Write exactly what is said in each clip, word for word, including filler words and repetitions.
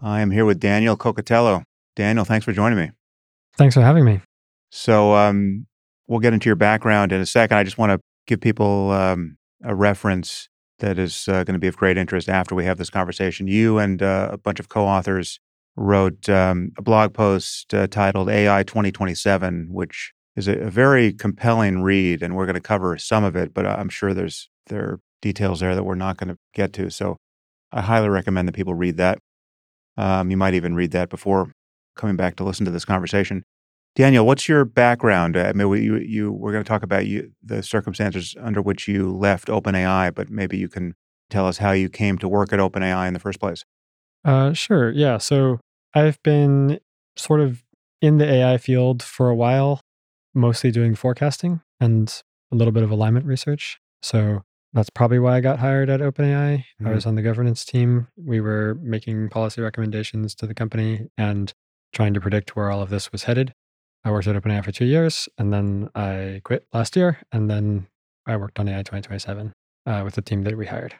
I am here with Daniel Coccatello. Daniel, thanks for joining me. Thanks for having me. So um, we'll get into your background in a second. I just want to give people um, a reference that is uh, going to be of great interest after we have this conversation. You and uh, a bunch of co-authors wrote um, a blog post uh, titled A I twenty twenty-seven, which is a, a very compelling read, and we're going to cover some of it, but I'm sure there's there are details there that we're not going to get to. So I highly recommend that people read that. Um, you might even read that before coming back to listen to this conversation. Daniel, what's your background? I mean, we, you, you, we're going to talk about you, the circumstances under which you left OpenAI, but maybe you can tell us how you came to work at OpenAI in the first place. Uh, sure. Yeah. So I've been sort of in the A I field for a while, mostly doing forecasting and a little bit of alignment research. So that's probably why I got hired at OpenAI. Mm-hmm. I was on the governance team. We were making policy recommendations to the company and trying to predict where all of this was headed. I worked at OpenAI for two years, and then I quit last year, and then I worked on A I twenty twenty-seven uh, with the team that we hired.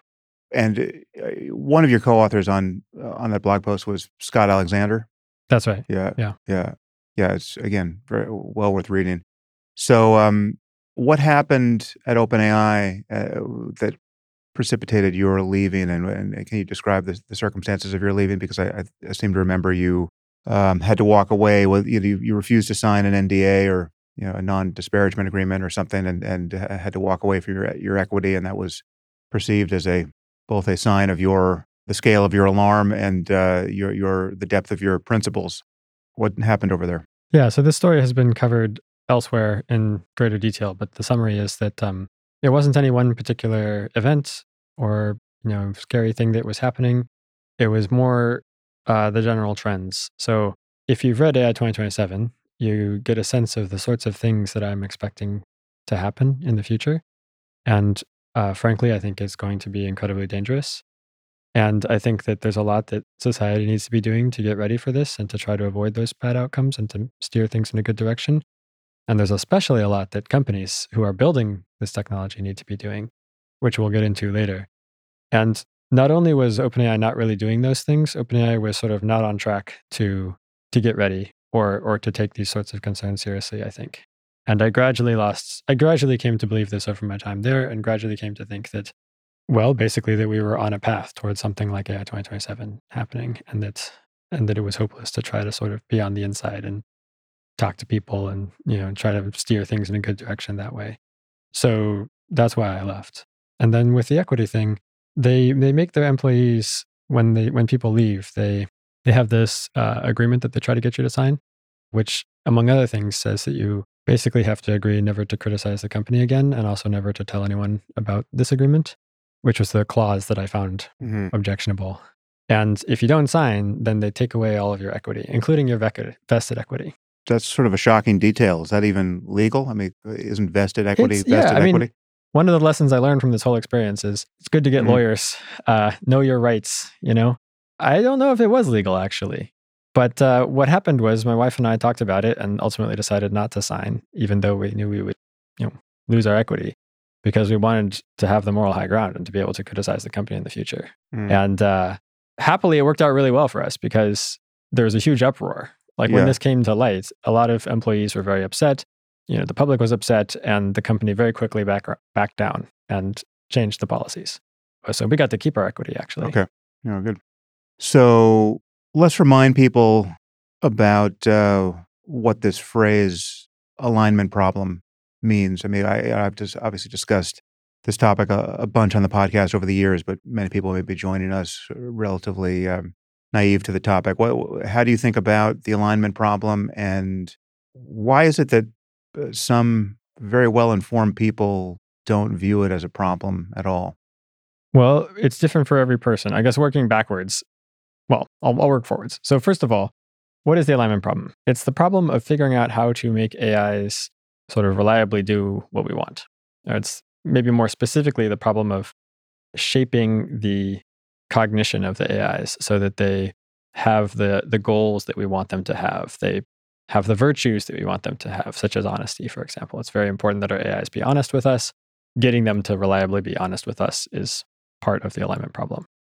And uh, one of your co-authors on uh, on that blog post was Scott Alexander. That's right. Yeah, yeah, yeah, yeah. It's again very well worth reading. So, um, what happened at OpenAI uh, that precipitated your leaving, and, and can you describe the, the circumstances of your leaving? Because I, I, I seem to remember you um, had to walk away with you, you refused to sign an N D A or you know a non-disparagement agreement or something, and and had to walk away from your your equity, and that was perceived as a both a sign of your the scale of your alarm and uh, your your the depth of your principles. What happened over there? Yeah, so this story has been covered elsewhere in greater detail, but the summary is that um, it wasn't any one particular event or you know scary thing that was happening. It was more uh, the general trends. So if you've read A I twenty twenty-seven, you get a sense of the sorts of things that I'm expecting to happen in the future. And uh, frankly, I think it's going to be incredibly dangerous. And I think that there's a lot that society needs to be doing to get ready for this and to try to avoid those bad outcomes and to steer things in a good direction. And there's especially a lot that companies who are building this technology need to be doing, which we'll get into later. And not only was OpenAI not really doing those things, OpenAI was sort of not on track to to get ready or or to take these sorts of concerns seriously, I think. And I gradually lost, I gradually came to believe this over my time there and gradually came to think that, well, basically that we were on a path towards something like A I twenty twenty-seven happening and that and that it was hopeless to try to sort of be on the inside and talk to people and, you know, try to steer things in a good direction that way. So that's why I left. And then with the equity thing, they they make their employees, when they when people leave, they they have this uh, agreement that they try to get you to sign, which, among other things, says that you basically have to agree never to criticize the company again and also never to tell anyone about this agreement, which was the clause that I found mm-hmm. objectionable. And if you don't sign, then they take away all of your equity, including your vested equity. That's sort of a shocking detail. Is that even legal? I mean, isn't vested equity it's, vested yeah, I equity? Mean, one of the lessons I learned from this whole experience is it's good to get mm-hmm. lawyers, uh, know your rights, you know? I don't know if it was legal, actually. But uh, what happened was my wife and I talked about it and ultimately decided not to sign, even though we knew we would, you know, lose our equity, because we wanted to have the moral high ground and to be able to criticize the company in the future. Mm. And uh, happily, it worked out really well for us because there was a huge uproar. Like yeah. when this came to light, a lot of employees were very upset. You know, the public was upset, and the company very quickly back backed down and changed the policies. So we got to keep our equity, actually. Okay, yeah, good. So let's remind people about uh, what this phrase alignment problem means. I mean, I, I've just obviously discussed this topic a, a bunch on the podcast over the years, but many people may be joining us relatively um, naive to the topic. What, how do you think about the alignment problem, and why is it that some very well-informed people don't view it as a problem at all? Well, it's different for every person. I guess working backwards, well, I'll, I'll work forwards. So first of all, what is the alignment problem? It's the problem of figuring out how to make A Is sort of reliably do what we want. Or it's maybe more specifically the problem of shaping the cognition of the A Is so that they have the the goals that we want them to have. They have the virtues that we want them to have, such as honesty, for example. It's very important that our A Is be honest with us. Getting them to reliably be honest with us is part of the alignment problem.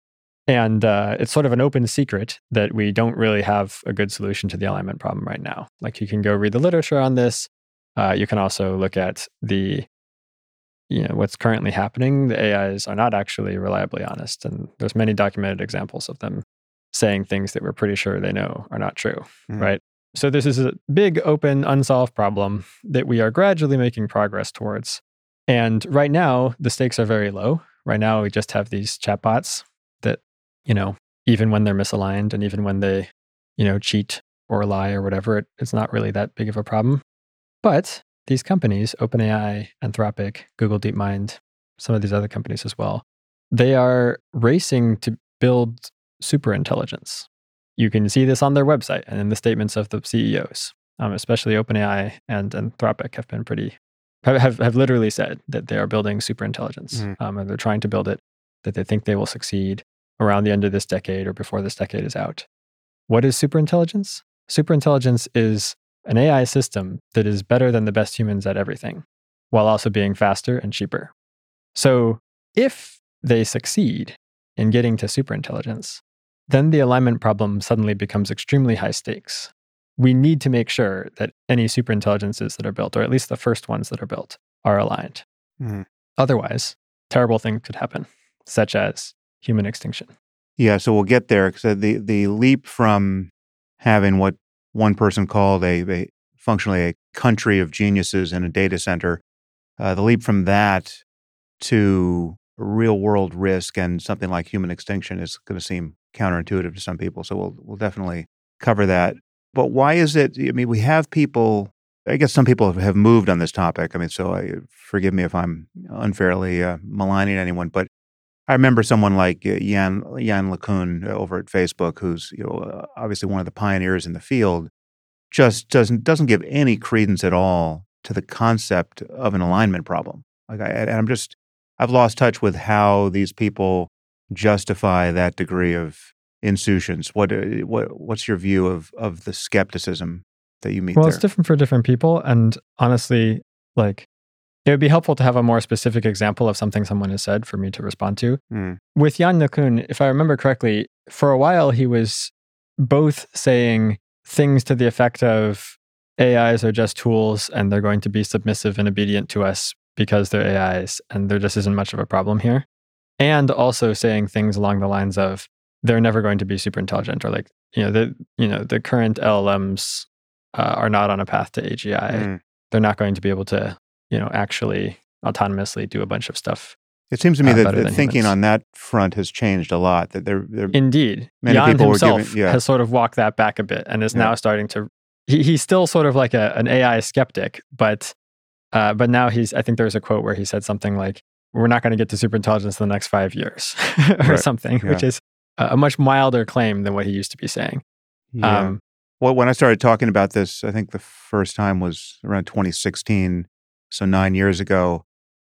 And uh, it's sort of an open secret that we don't really have a good solution to the alignment problem right now. Like you can go read the literature on this. Uh, you can also look at the, you know, what's currently happening. The A Is are not actually reliably honest. And there's many documented examples of them saying things that we're pretty sure they know are not true, mm. right? So this is a big, open, unsolved problem that we are gradually making progress towards. And right now, the stakes are very low. Right now, we just have these chatbots that, you know, even when they're misaligned and even when they, you know, cheat or lie or whatever, it, it's not really that big of a problem. But these companies, OpenAI, Anthropic, Google DeepMind, some of these other companies as well, they are racing to build superintelligence. You can see this on their website and in the statements of the C E Os, um, especially OpenAI and Anthropic have been pretty, have, have literally said that they are building superintelligence, mm-hmm. um, and they're trying to build it, that they think they will succeed around the end of this decade or before this decade is out. What is superintelligence? Superintelligence is an A I system that is better than the best humans at everything, while also being faster and cheaper. So if they succeed in getting to superintelligence, then the alignment problem suddenly becomes extremely high stakes. We need to make sure that any superintelligences that are built, or at least the first ones that are built, are aligned. Mm-hmm. Otherwise, terrible things could happen, such as human extinction. Yeah, so we'll get there. So the, the leap from having what one person called a, a functionally a country of geniuses in a data center, uh, the leap from that to real world risk and something like human extinction is going to seem counterintuitive to some people. So we'll we'll definitely cover that. But why is it, I mean, we have people, I guess some people have moved on this topic. I mean, so I, forgive me if I'm unfairly uh, maligning anyone, but I remember someone like uh, Jan, Jan LeCun over at Facebook, who's, you know, uh, obviously one of the pioneers in the field, just doesn't doesn't give any credence at all to the concept of an alignment problem. Like, I, and I'm just, I've lost touch with how these people justify that degree of insouciance. What what what's your view of of the skepticism that you meet well, there? It's different for different people, and honestly, like, it would be helpful to have a more specific example of something someone has said for me to respond to. Mm. With Jan LeCun, if I remember correctly, for a while he was both saying things to the effect of A Is are just tools and they're going to be submissive and obedient to us because they're A Is and there just isn't much of a problem here. And also saying things along the lines of they're never going to be super intelligent, or like, you know, the you know the current L L Ms uh, are not on a path to A G I. Mm. They're not going to be able to, you know, actually autonomously do a bunch of stuff. It seems to me uh, that the thinking humans. on that front has changed a lot. That there, there indeed, many Jan people himself were giving, yeah. has sort of walked that back a bit and is yeah. now starting to. He, he's still sort of like a, an A I skeptic, but uh, but now he's. I think there's a quote where he said something like, "We're not going to get to superintelligence in the next five years," or right. something, yeah. which is a, a much milder claim than what he used to be saying. Yeah. Um, well, when I started talking about this, I think the first time was around twenty sixteen, so nine years ago.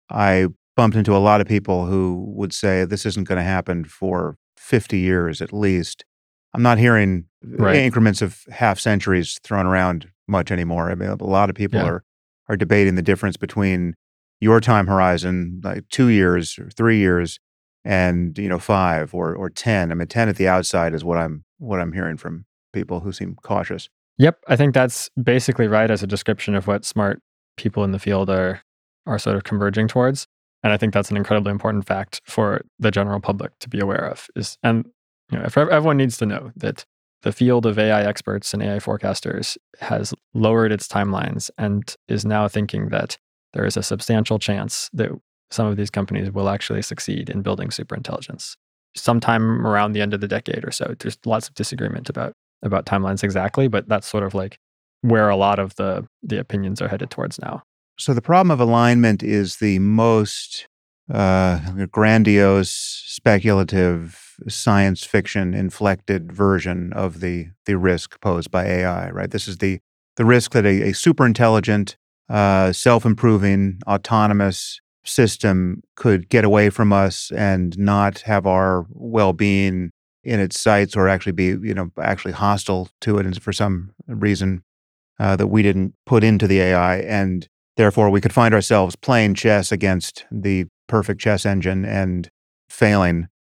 I bumped into a lot of people who would say this isn't going to happen for fifty years at least. I'm not hearing right. increments of half centuries thrown around much anymore. I mean, a lot of people yeah. are are debating the difference between your time horizon, like two years or three years, and you know five or or ten. I mean, ten at the outside is what I'm what I'm hearing from people who seem cautious. Yep, I think that's basically right as a description of what smart people in the field are are sort of converging towards. And I think that's an incredibly important fact for the general public to be aware of. Is and you know, if everyone needs to know that the field of A I experts and A I forecasters has lowered its timelines and is now thinking that there is a substantial chance that some of these companies will actually succeed in building superintelligence sometime around the end of the decade or so. There's lots of disagreement about about timelines exactly, but that's sort of like where a lot of the the opinions are headed towards now. So the problem of alignment is the most uh, grandiose, speculative, science fiction inflected version of the the risk posed by A I, right? This is the the risk that a, a super intelligent, uh, self-improving, autonomous system could get away from us and not have our well-being in its sights, or actually be, you know, actually hostile to it, and for some reason uh, that we didn't put into the A I, and therefore we could find ourselves playing chess against the perfect chess engine and failing.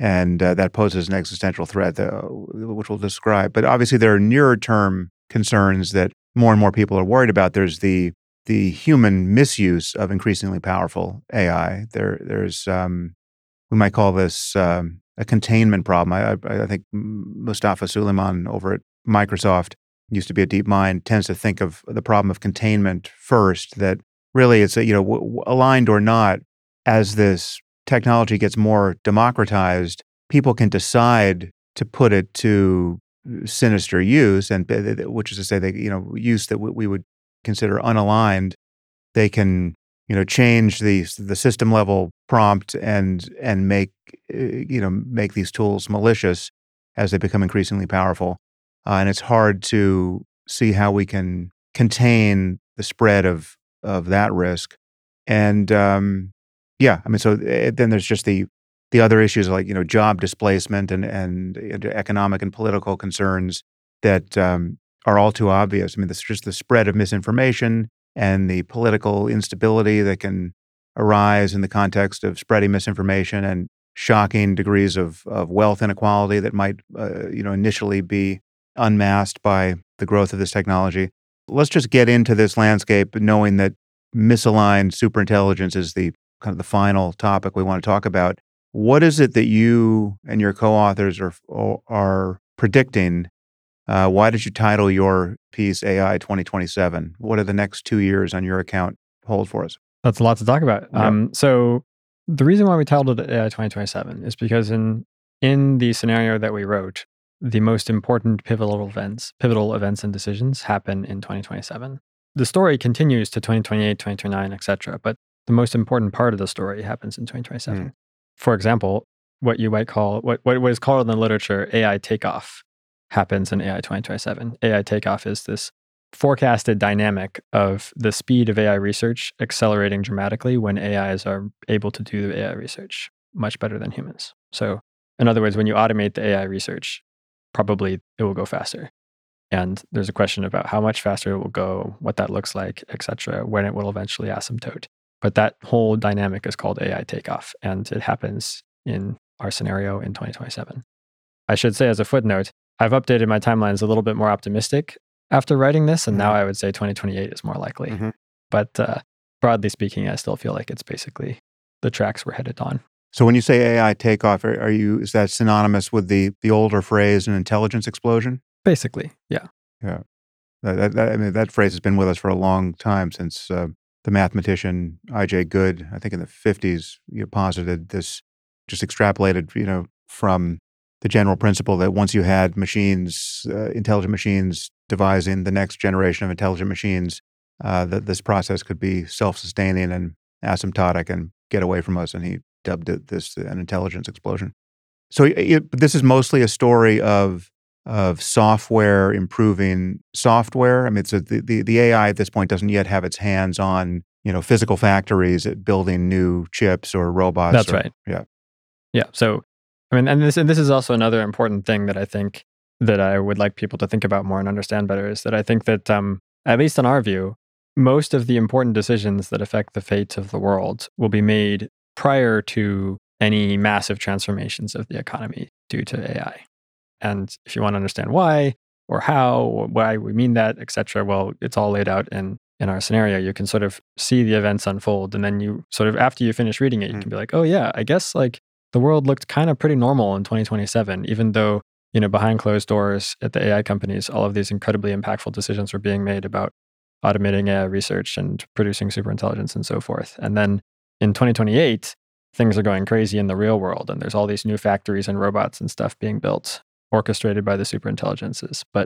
And uh, that poses an existential threat, uh, which we'll describe. But obviously, there are nearer term concerns that more and more people are worried about. There's the the human misuse of increasingly powerful A I. There, there's um, we might call this um, a containment problem. I, I, I think Mustafa Suleyman over at Microsoft, used to be at DeepMind, tends to think of the problem of containment first. That really, it's a, you know w- w- aligned or not, as this technology gets more democratized, people can decide to put it to sinister use, and which is to say, they you know use that we would consider unaligned. They can you know change the the system level prompt and and make you know make these tools malicious as they become increasingly powerful, uh, and it's hard to see how we can contain the spread of of that risk. And um, Yeah, I mean, so uh, then there's just the the other issues like you know job displacement and and, and economic and political concerns that um, are all too obvious. I mean, this just the spread of misinformation and the political instability that can arise in the context of spreading misinformation, and shocking degrees of of wealth inequality that might uh, you know initially be unmasked by the growth of this technology. Let's just get into this landscape knowing that misaligned superintelligence is the kind of the final topic we want to talk about. What is it that you and your co-authors are are predicting? Uh, why did you title your piece A I twenty twenty-seven? What are the next two years on your account hold for us? That's a lot to talk about. Yeah. Um, so the reason why we titled it A I twenty twenty-seven is because in in the scenario that we wrote, the most important pivotal events, pivotal events and decisions happen in twenty twenty-seven. The story continues to twenty twenty-eight, twenty twenty-nine, et cetera, but the most important part of the story happens in twenty twenty-seven. Mm. For example, what you might call, what, what is called in the literature A I takeoff happens in A I twenty twenty-seven. A I takeoff is this forecasted dynamic of the speed of A I research accelerating dramatically when A Is are able to do the A I research much better than humans. So in other words, when you automate the A I research, probably it will go faster. And there's a question about how much faster it will go, what that looks like, et cetera, when it will eventually asymptote. But that whole dynamic is called A I takeoff, and it happens in our scenario in twenty twenty-seven. I should say as a footnote, I've updated my timelines a little bit more optimistic after writing this, and mm-hmm. now I would say twenty twenty-eight is more likely. Mm-hmm. But uh, broadly speaking, I still feel like it's basically the tracks we're headed on. So when you say A I takeoff, are, are you is that synonymous with the the older phrase an intelligence explosion? Basically, yeah. Yeah. That, that, I mean, that phrase has been with us for a long time, since uh, the mathematician I J Good, I think in the fifties, you know, posited this, just extrapolated, you know, from the general principle that once you had machines, uh, intelligent machines devising the next generation of intelligent machines, uh, that this process could be self-sustaining and asymptotic and get away from us. And he dubbed it this an intelligence explosion. So it, this is mostly a story of of software improving software. I mean, it's a, the, the the A I at this point doesn't yet have its hands on you know physical factories at building new chips or robots. That's or, right. Yeah, yeah. So I mean, and this and this is also another important thing that I think that I would like people to think about more and understand better is that I think that um, at least in our view, most of the important decisions that affect the fate of the world will be made prior to any massive transformations of the economy due to A I. And if you want to understand why or how or why we mean that, et cetera, well, it's all laid out in, in our scenario. You can sort of see the events unfold. And then you sort of, after you finish reading it, you mm. can be like, oh yeah, I guess like the world looked kind of pretty normal in twenty twenty-seven, even though, you know, behind closed doors at the A I companies, all of these incredibly impactful decisions were being made about automating A I research and producing superintelligence and so forth. And then in twenty twenty-eight, things are going crazy in the real world. And there's all these new factories and robots and stuff being built, orchestrated by the superintelligences. But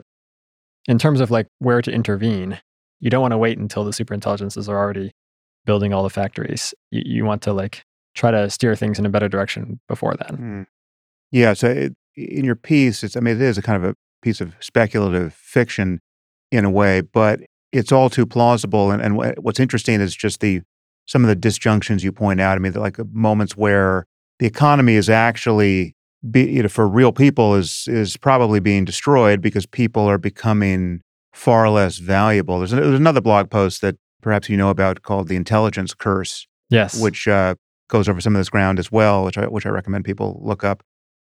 in terms of like where to intervene, you don't want to wait until the superintelligences are already building all the factories. You, you want to like try to steer things in a better direction before then. Mm. Yeah. So it, in your piece, it's I mean, it is a kind of a piece of speculative fiction in a way, but it's all too plausible. And, and what's interesting is just the some of the disjunctions you point out. I mean, like moments where the economy is actually Be, you know, for real people is is probably being destroyed because people are becoming far less valuable. There's, a, there's another blog post that perhaps you know about called "The Intelligence Curse," yes, which uh, goes over some of this ground as well, which I which I recommend people look up.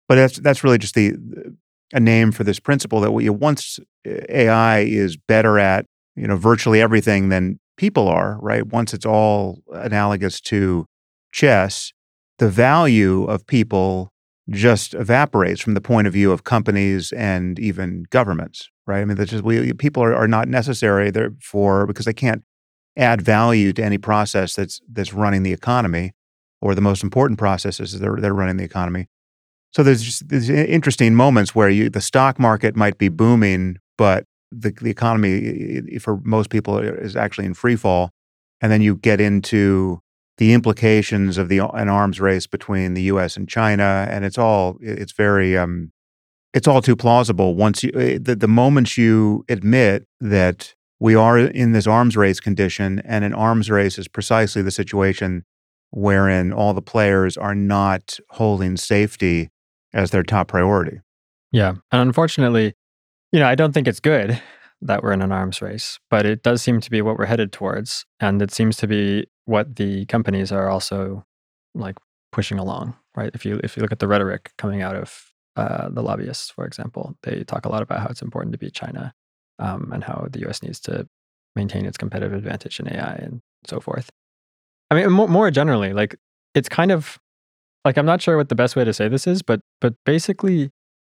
But that's that's really just the a name for this principle that we, once A I is better at, you know, virtually everything than people are, right? Once it's all analogous to chess, the value of people just evaporates from the point of view of companies and even governments, right? I mean, that's just, we, people are, are not necessary there for, because they can't add value to any process that's that's running the economy, or the most important processes that are, that are running the economy. So there's just these interesting moments where you, the stock market might be booming, but the, the economy for most people is actually in free fall. And then you get into the implications of the an arms race between the U S and China, and it's all it's very um, it's all too plausible. Once you the, the moment you admit that we are in this arms race condition, and an arms race is precisely the situation wherein all the players are not holding safety as their top priority. Yeah. And unfortunately, you know, I don't think it's good that we're in an arms race, but it does seem to be what we're headed towards. And it seems to be what the companies are also like pushing along, right? If you if you look at the rhetoric coming out of uh, the lobbyists, for example, they talk a lot about how it's important to beat China, um, and how the U S needs to maintain its competitive advantage in A I and so forth. I mean, more, more generally, like it's kind of like, I'm not sure what the best way to say this is, but but basically,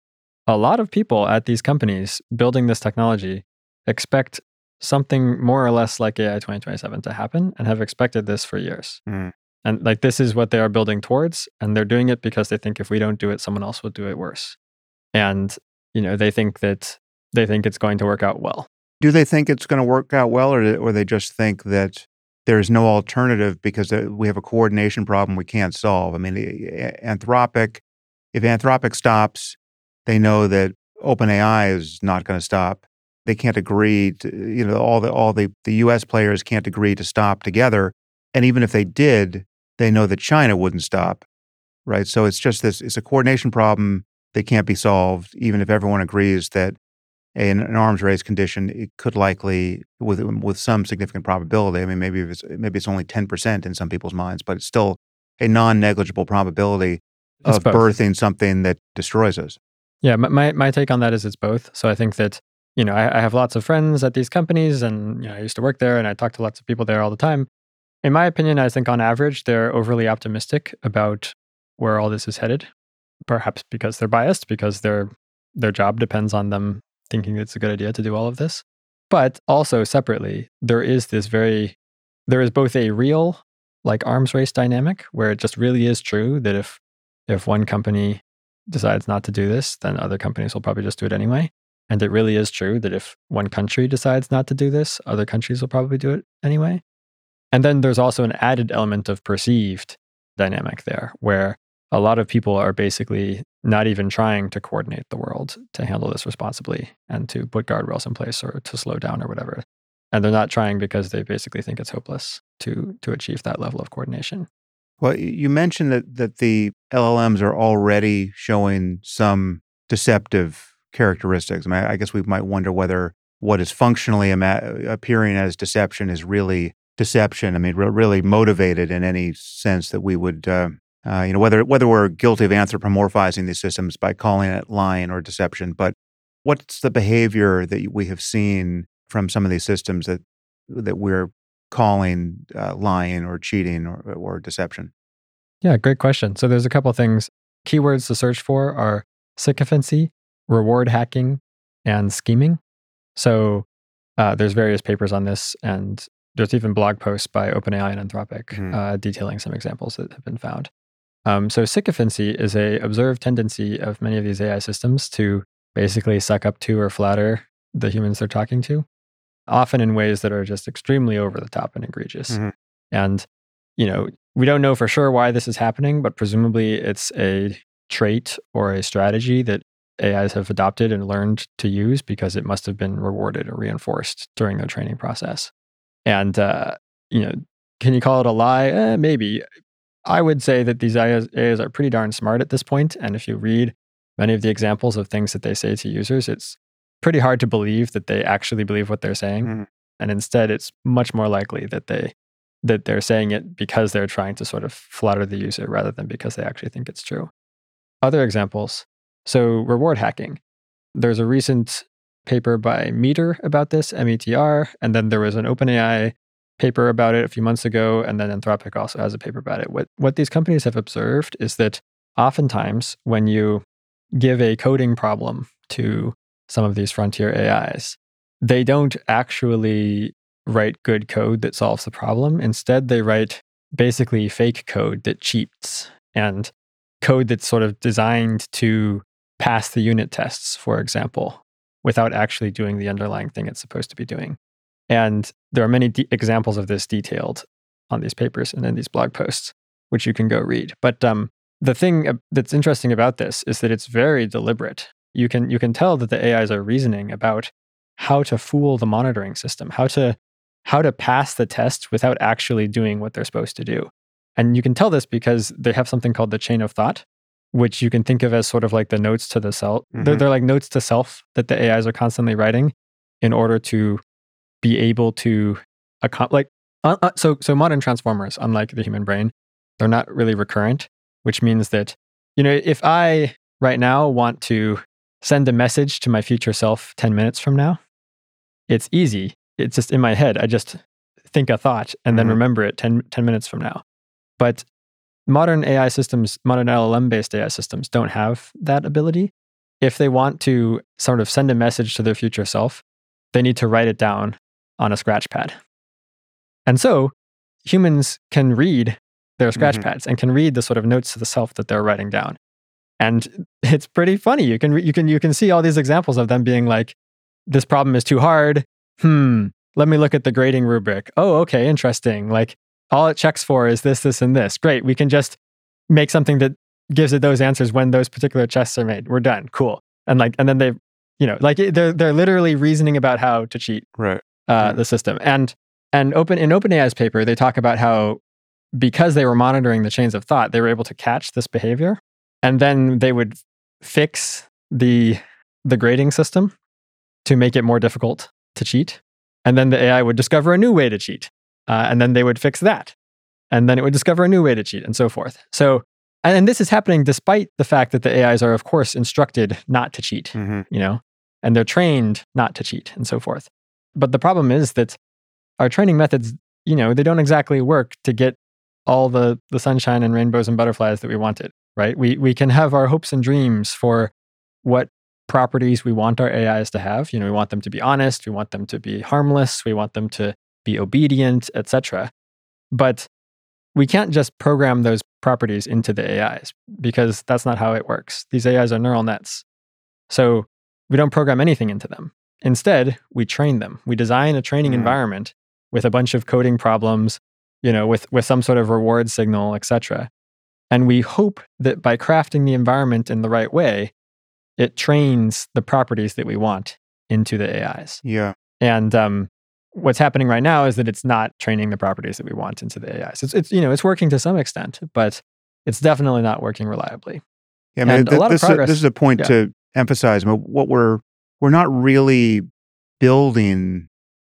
a lot of people at these companies building this technology expect something more or less like A I twenty twenty-seven to happen, and have expected this for years. Mm. And like, this is what they are building towards, and they're doing it because they think if we don't do it, someone else will do it worse. And, you know, they think that they think it's going to work out well. Do they think it's going to work out well, or or they just think that there's no alternative because we have a coordination problem we can't solve? I mean, Anthropic, if Anthropic stops, they know that OpenAI is not going to stop. They can't agree to, you know, all the all the, the U S players can't agree to stop together. And even if they did, they know that China wouldn't stop, right? So it's just this, it's a coordination problem that can't be solved, even if everyone agrees that in an arms race condition, it could likely, with with some significant probability. I mean, maybe it's maybe it's only ten percent in some people's minds, but it's still a non-negligible probability It's of both. birthing something that destroys us. Yeah, my, my my take on that is it's both. So I think that, you know, I, I have lots of friends at these companies, and you know, I used to work there, and I talk to lots of people there all the time. In my opinion, I think on average they're overly optimistic about where all this is headed. Perhaps because they're biased, because their their job depends on them thinking it's a good idea to do all of this. But also separately, there is this very, there is both a real like arms race dynamic where it just really is true that if if one company decides not to do this, then other companies will probably just do it anyway. And it really is true that if one country decides not to do this, other countries will probably do it anyway. And then there's also an added element of perceived dynamic there, where a lot of people are basically not even trying to coordinate the world to handle this responsibly and to put guardrails in place or to slow down or whatever. And they're not trying because they basically think it's hopeless to to achieve that level of coordination. Well, you mentioned that that the L L Ms are already showing some deceptive characteristics. I mean, I guess we might wonder whether what is functionally ima- appearing as deception is really deception. I mean, re- really motivated in any sense that we would, uh, uh, you know, whether whether we're guilty of anthropomorphizing these systems by calling it lying or deception. But what's the behavior that we have seen from some of these systems that that we're calling uh, lying or cheating or, or deception? Yeah, great question. So there's a couple of things. Keywords to search for are sycophancy, reward hacking, and scheming. So uh, there's various papers on this, and there's even blog posts by OpenAI and Anthropic Mhm. uh, detailing some examples that have been found. Um, so sycophancy is a observed tendency of many of these A I systems to basically suck up to or flatter the humans they're talking to, often in ways that are just extremely over the top and egregious. Mhm. And, you know, we don't know for sure why this is happening, but presumably it's a trait or a strategy that A Is have adopted and learned to use because it must have been rewarded or reinforced during their training process. And, uh, you know, can you call it a lie? Eh, maybe. I would say that these A Is, A Is are pretty darn smart at this point. And if you read many of the examples of things that they say to users, it's pretty hard to believe that they actually believe what they're saying. Mhm. And instead, it's much more likely that they that they're saying it because they're trying to sort of flatter the user rather than because they actually think it's true. Other examples So reward hacking. There's a recent paper by Meter about this, M E T R, and then there was an OpenAI paper about it a few months ago, and then Anthropic also has a paper about it. What what these companies have observed is that oftentimes when you give a coding problem to some of these frontier A Is, they don't actually write good code that solves the problem. Instead, they write basically fake code that cheats and code that's sort of designed to pass the unit tests, for example, without actually doing the underlying thing it's supposed to be doing. And there are many de- examples of this detailed on these papers and in these blog posts, which you can go read. But um, the thing that's interesting about this is that it's very deliberate. You can you can tell that the A Is are reasoning about how to fool the monitoring system, how to how to pass the test without actually doing what they're supposed to do. And you can tell this because they have something called the chain of thought, which you can think of as sort of like the notes to the self. Mm-hmm. They're, they're like notes to self that the A Is are constantly writing in order to be able to accom- like uh, uh, so so modern transformers, unlike the human brain, they're not really recurrent, which means that, you know, if I right now want to send a message to my future self ten minutes from now, it's easy. It's just in my head. I just think a thought and mm-hmm. then remember it ten, ten minutes from now. But modern A I systems, modern L L M-based A I systems don't have that ability. If they want to sort of send a message to their future self, they need to write it down on a scratch pad. And so humans can read their scratch mm-hmm. pads and can read the sort of notes to the self that they're writing down. And it's pretty funny. You can, you can, you can see all these examples of them being like, this problem is too hard. Hmm, let me look at the grading rubric. Oh, okay, interesting. Like, all it checks for is this, this, and this. Great. We can just make something that gives it those answers when those particular checks are made. We're done. Cool. And like, and then they, you know, like they're they're literally reasoning about how to cheat right. uh, yeah. the system. And and open in OpenAI's paper, they talk about how because they were monitoring the chains of thought, they were able to catch this behavior, and then they would fix the the grading system to make it more difficult to cheat. And then the A I would discover a new way to cheat. Uh, and then they would fix that. And then it would discover a new way to cheat and so forth. So, and, and this is happening despite the fact that the A Is are, of course, instructed not to cheat, mm-hmm. you know, and they're trained not to cheat and so forth. But the problem is that our training methods, you know, they don't exactly work to get all the, the sunshine and rainbows and butterflies that we wanted, right? We, we can have our hopes and dreams for what properties we want our A Is to have. You know, we want them to be honest. We want them to be harmless. We want them to be obedient, et cetera. But we can't just program those properties into the A Is because that's not how it works. These A Is are neural nets. So we don't program anything into them. Instead, we train them. We design a training mm. environment with a bunch of coding problems, you know, with, with some sort of reward signal, et cetera. And we hope that by crafting the environment in the right way, it trains the properties that we want into the A Is. Yeah. And um, what's happening right now is that it's not training the properties that we want into the A Is. It's, it's you know, it's working to some extent, but it's definitely not working reliably. Yeah, I mean, and th- a lot this, of progress, is, this is a point yeah. to emphasize. I mean, what we're we're not really building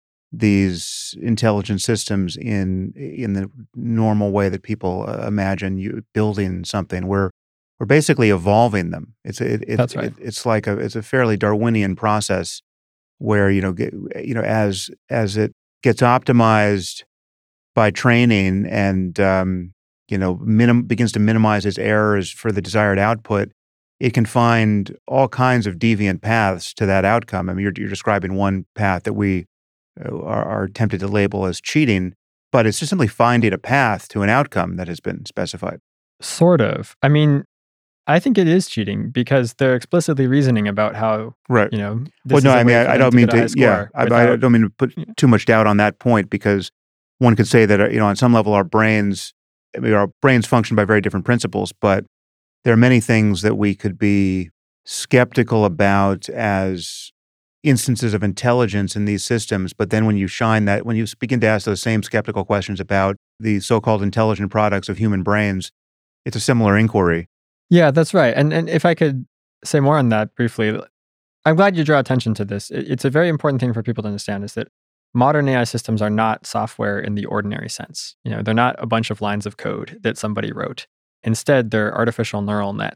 these intelligent systems in in the normal way that people uh, imagine you building something. We're we're basically evolving them. It's it, it, That's right. it, it's like a it's a fairly Darwinian process where you know get, you know as as it gets optimized by training and um, you know minim, begins to minimize its errors for the desired output, it can find all kinds of deviant paths to that outcome. I mean, you're, you're describing one path that we are, are tempted to label as cheating, but it's just simply finding a path to an outcome that has been specified. Sort of. I mean, I think it is cheating because they're explicitly reasoning about how, right. you know, this well, no, is a I mean, way for I, I them don't to mean get a high to, yeah, I, without, I don't mean to put too much doubt on that point because one could say that, you know, on some level, our brains, I mean, our brains function by very different principles, but there are many things that we could be skeptical about as instances of intelligence in these systems. But then when you shine that, when you begin to ask those same skeptical questions about the so-called intelligent products of human brains, it's a similar inquiry. Yeah, that's right. And and if I could say more on that briefly, I'm glad you draw attention to this. It, it's a very important thing for people to understand is that modern A I systems are not software in the ordinary sense. You know, they're not a bunch of lines of code that somebody wrote. Instead, they're artificial neural nets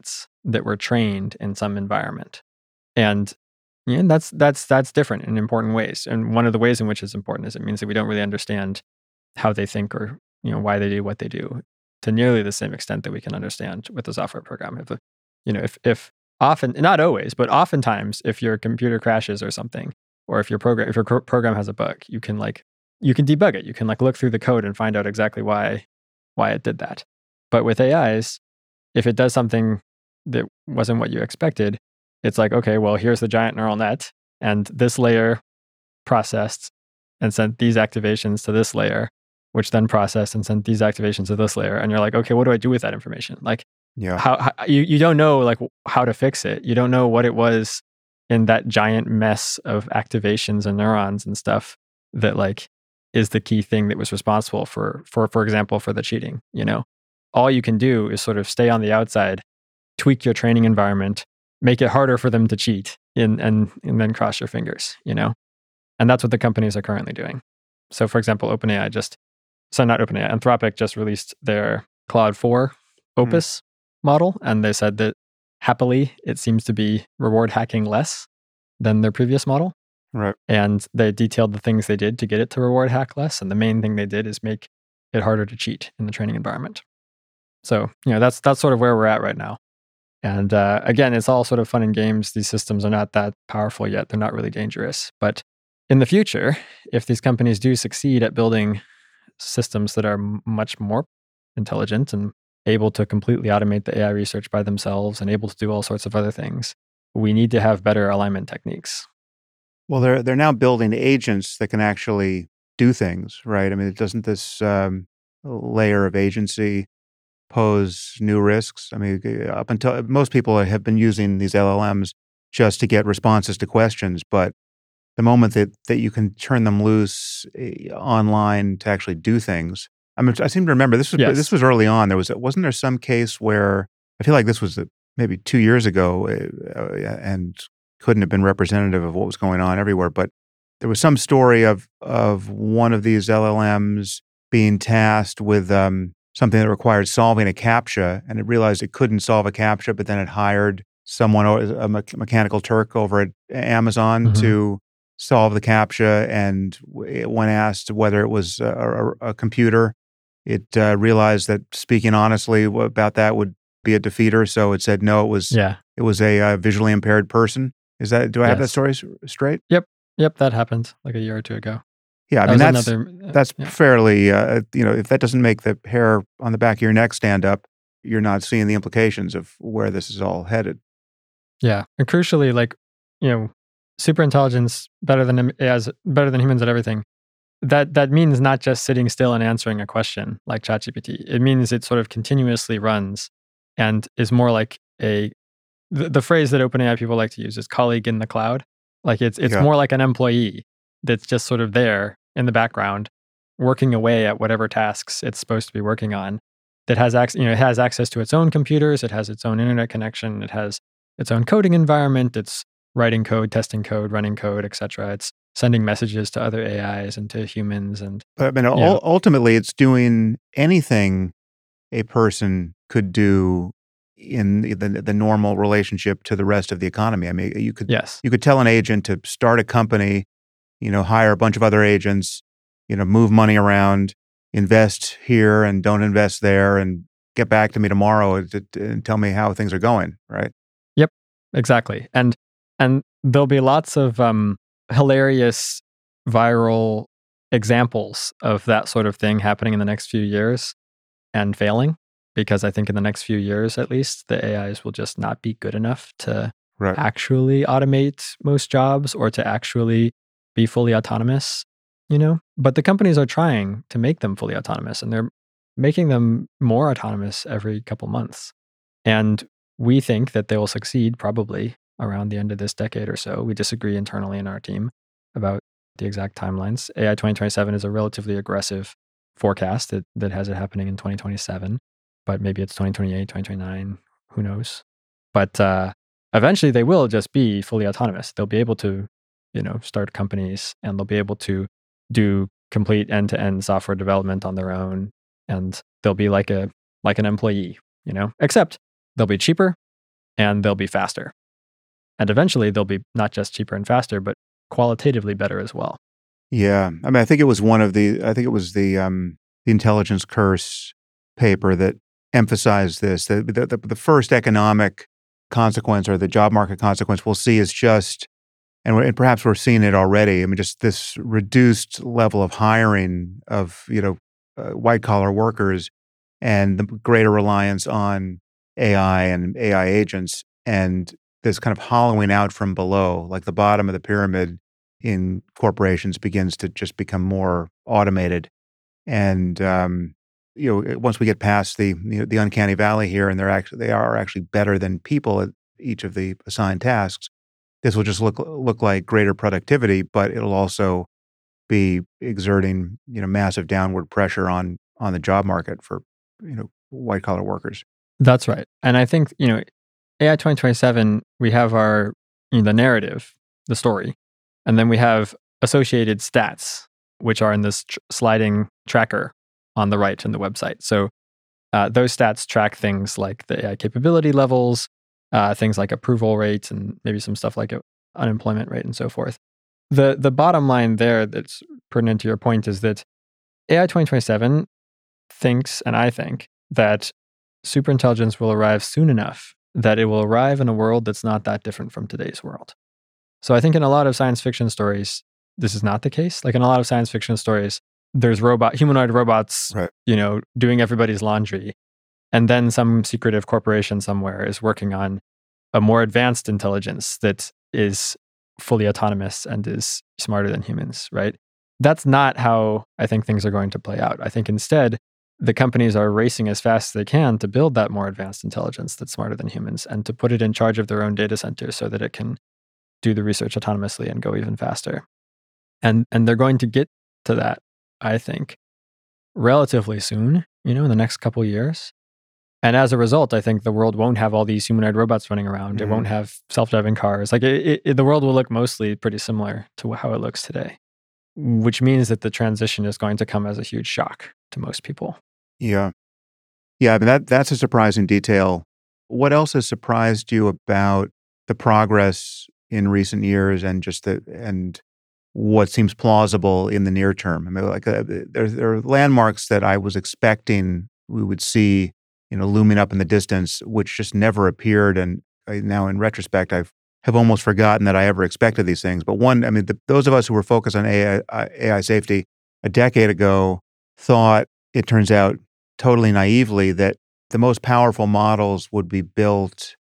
that were trained in some environment. And yeah, that's that's that's different in important ways. And one of the ways in which it's important is it means that we don't really understand how they think or you know why they do what they do to nearly the same extent that we can understand with the software program. If you know if if often not always, but oftentimes if your computer crashes or something, or if your program if your co- program has a bug, you can like you can debug it. You can like look through the code and find out exactly why why it did that. But with A Is, if it does something that wasn't what you expected, it's like, okay, well, here's the giant neural net, and this layer processed and sent these activations to this layer, which then processed and sent these activations to this layer. And you're like, okay, what do I do with that information? Like, Yeah. how, how you, you don't know like how to fix it. You don't know what it was in that giant mess of activations and neurons and stuff that like is the key thing that was responsible for, for, for example, for the cheating, you know? All you can do is sort of stay on the outside, tweak your training environment, make it harder for them to cheat, in, and, and then cross your fingers, you know? And that's what the companies are currently doing. So for example, OpenAI just, so not OpenAI, Anthropic just released their Claude four Opus mm. model, and they said that happily, it seems to be reward hacking less than their previous model. Right. And they detailed the things they did to get it to reward hack less. And the main thing they did is make it harder to cheat in the training environment. So, you know, that's that's sort of where we're at right now. And uh, again, it's all sort of fun and games. These systems are not that powerful yet. They're not really dangerous. But in the future, if these companies do succeed at building systems that are m- much more intelligent and able to completely automate the A I research by themselves and able to do all sorts of other things, we need to have better alignment techniques. Well, they're they're now building agents that can actually do things, right? I mean, doesn't this um, layer of agency pose new risks? I mean, up until most people have been using these L L Ms just to get responses to questions, but the moment that, that you can turn them loose online to actually do things, I mean, I seem to remember this was yes. this was early on. There was wasn't there some case where I feel like this was maybe two years ago, uh, and couldn't have been representative of what was going on everywhere. But there was some story of of one of these L L Ms being tasked with um, something that required solving a CAPTCHA, and it realized it couldn't solve a CAPTCHA, but then it hired someone, a me- mechanical Turk over at Amazon, mm-hmm. to solve the CAPTCHA. And when asked whether it was a, a, a computer, it uh, realized that speaking honestly about that would be a defeater. So it said no. It was yeah. It was a uh, visually impaired person. Is that? Do I have yes. that story straight? Yep. Yep. That happened like a year or two ago. Yeah, I that mean that's another, uh, that's yeah. fairly. Uh, you know, if that doesn't make the hair on the back of your neck stand up, you're not seeing the implications of where this is all headed. Yeah, and crucially, like you know, super intelligence better than as better than humans at everything. That that means not just sitting still and answering a question like ChatGPT. It means it sort of continuously runs and is more like a the, the phrase that OpenAI people like to use is colleague in the cloud. Like it's it's Yeah. more like an employee that's just sort of there in the background, working away at whatever tasks it's supposed to be working on. That has access, you know, it has access to its own computers. It has its own internet connection. It has its own coding environment. It's writing code, testing code, running code, et cetera. It's sending messages to other A Is and to humans. And but I mean, ul- ultimately, it's doing anything a person could do in the, the the normal relationship to the rest of the economy. I mean, you could yes. you could tell an agent to start a company, you know, hire a bunch of other agents, you know, move money around, invest here and don't invest there, and get back to me tomorrow to, to, and tell me how things are going. Right? Yep. Exactly. And and there'll be lots of um, hilarious viral examples of that sort of thing happening in the next few years and failing, because I think in the next few years, at least, the A Is will just not be good enough to right. actually automate most jobs or to actually be fully autonomous, you know? But the companies are trying to make them fully autonomous, and they're making them more autonomous every couple months. And we think that they will succeed probably around the end of this decade or so. We disagree internally in our team about the exact timelines. A I twenty twenty-seven is a relatively aggressive forecast that, that has it happening in twenty twenty-seven, but maybe it's twenty twenty-eight, twenty twenty-nine, who knows? But uh, eventually they will just be fully autonomous. They'll be able to, you know, start companies, and they'll be able to do complete end-to-end software development on their own, and they'll be like a like an employee, you know, except they'll be cheaper, and they'll be faster. And eventually they'll be not just cheaper and faster, but qualitatively better as well. Yeah. I mean, I think it was one of the, I think it was the, um, the Intelligence Curse paper that emphasized this. The, the, the, the first economic consequence or the job market consequence we'll see is just, and, we're, and perhaps we're seeing it already, I mean, just this reduced level of hiring of, you know, uh, white collar workers and the greater reliance on A I and A I agents and this kind of hollowing out from below, like the bottom of the pyramid in corporations begins to just become more automated. And, um, you know, once we get past the, you know, the uncanny valley here and they're actually, they are actually better than people at each of the assigned tasks, this will just look, look like greater productivity, but it'll also be exerting, you know, massive downward pressure on, on the job market for, you know, white collar workers. That's right. And I think, you know, A I twenty twenty-seven, we have our, you know, the narrative, the story, and then we have associated stats, which are in this tr- sliding tracker on the right in the website. So uh, those stats track things like the A I capability levels, uh, things like approval rates, and maybe some stuff like unemployment rate and so forth. The the bottom line there that's pertinent to your point is that A I twenty twenty-seven thinks, and I think, that superintelligence will arrive soon enough that it will arrive in a world that's not that different from today's world. So I think in a lot of science fiction stories, this is not the case. Like in a lot of science fiction stories, there's robot, humanoid robots, Right. you know, doing everybody's laundry. And then some secretive corporation somewhere is working on a more advanced intelligence that is fully autonomous and is smarter than humans, right? That's not how I think things are going to play out. I think instead, the companies are racing as fast as they can to build that more advanced intelligence that's smarter than humans and to put it in charge of their own data centers so that it can do the research autonomously and go even faster. And and they're going to get to that, I think, relatively soon, you know, in the next couple of years. And as a result, I think the world won't have all these humanoid robots running around. Mm-hmm. It won't have self-driving cars. Like it, it, the world will look mostly pretty similar to how it looks today, which means that the transition is going to come as a huge shock to most people. Yeah. Yeah, I mean, that that's a surprising detail. What else has surprised you about the progress in recent years and just the, and what seems plausible in the near term? I mean, like uh, there, there are landmarks that I was expecting we would see, you know, looming up in the distance, which just never appeared. And I, now in retrospect, I've have almost forgotten that I ever expected these things. But one, I mean, the, those of us who were focused on A I, A I safety a decade ago thought, it turns out totally naively, that the most powerful models would be built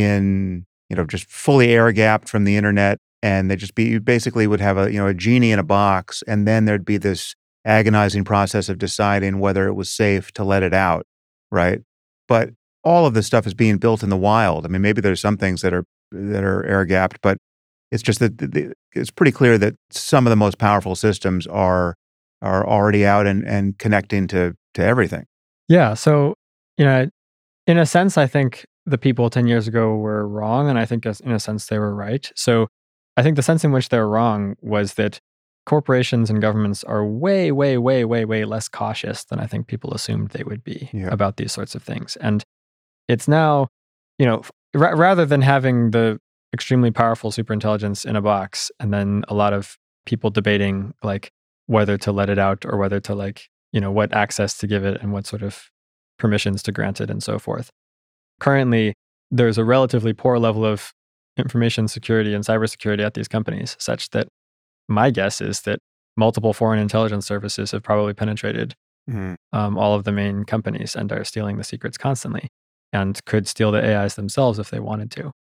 in, you know, just fully air gapped from the internet. And they just be, you basically would have a, you know, a genie in a box. And then there'd be this agonizing process of deciding whether it was safe to let it out. Right. But all of this stuff is being built in the wild. I mean, maybe there's some things that are, that are air gapped, but it's just that the, it's pretty clear that some of the most powerful systems are, are already out and, and connecting to, to everything. Yeah. So, you know, in a sense, I think the people ten years ago were wrong. And I think in a sense they were right. So I think the sense in which they were wrong was that corporations and governments are way, way, way, way, way less cautious than I think people assumed they would be yeah. about these sorts of things. And it's now, you know, r- rather than having the extremely powerful superintelligence in a box and then a lot of people debating like whether to let it out or whether to like, you know, what access to give it and what sort of permissions to grant it and so forth. Currently, there's a relatively poor level of information security and cybersecurity at these companies, such that my guess is that multiple foreign intelligence services have probably penetrated mm-hmm. um, all of the main companies and are stealing the secrets constantly and could steal the A Is themselves if they wanted to.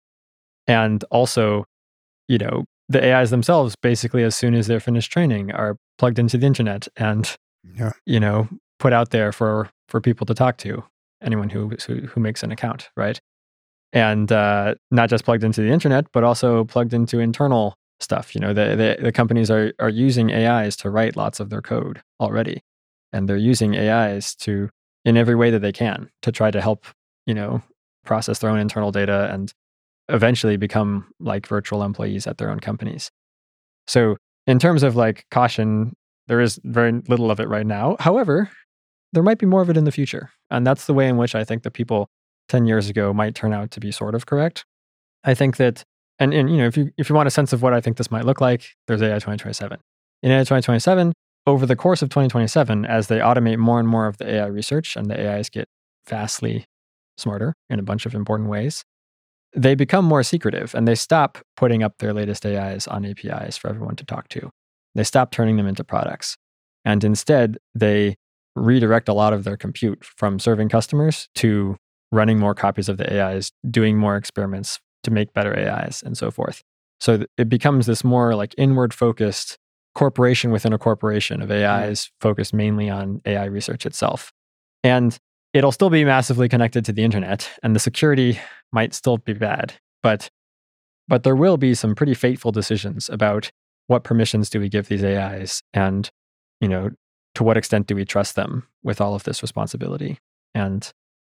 And also, you know, the A Is themselves, basically, as soon as they're finished training, are plugged into the internet and, yeah. you know, put out there for, for people to talk to, anyone who, who, who makes an account, right? And uh, not just plugged into the internet, but also plugged into internal stuff. You know, the, the, the companies are, are using A Is to write lots of their code already. And they're using A Is to, in every way that they can, to try to help, you know, process their own internal data and eventually become like virtual employees at their own companies. So in terms of like caution, there is very little of it right now. However, there might be more of it in the future. And that's the way in which I think the people ten years ago might turn out to be sort of correct. I think that, and, and you know, if you if you want a sense of what I think this might look like, there's A I twenty twenty-seven. In A I twenty twenty-seven, over the course of twenty twenty-seven, as they automate more and more of the A I research and the A Is get vastly smarter in a bunch of important ways, they become more secretive and they stop putting up their latest A Is on A P Is for everyone to talk to. They stop turning them into products. And instead, they redirect a lot of their compute from serving customers to running more copies of the A Is, doing more experiments to make better A Is, and so forth. So th- it becomes this more like inward focused corporation within a corporation of A Is mm. focused mainly on A I research itself. And it'll still be massively connected to the internet, and the security might still be bad, but but there will be some pretty fateful decisions about what permissions do we give these A Is, and you know, to what extent do we trust them with all of this responsibility? And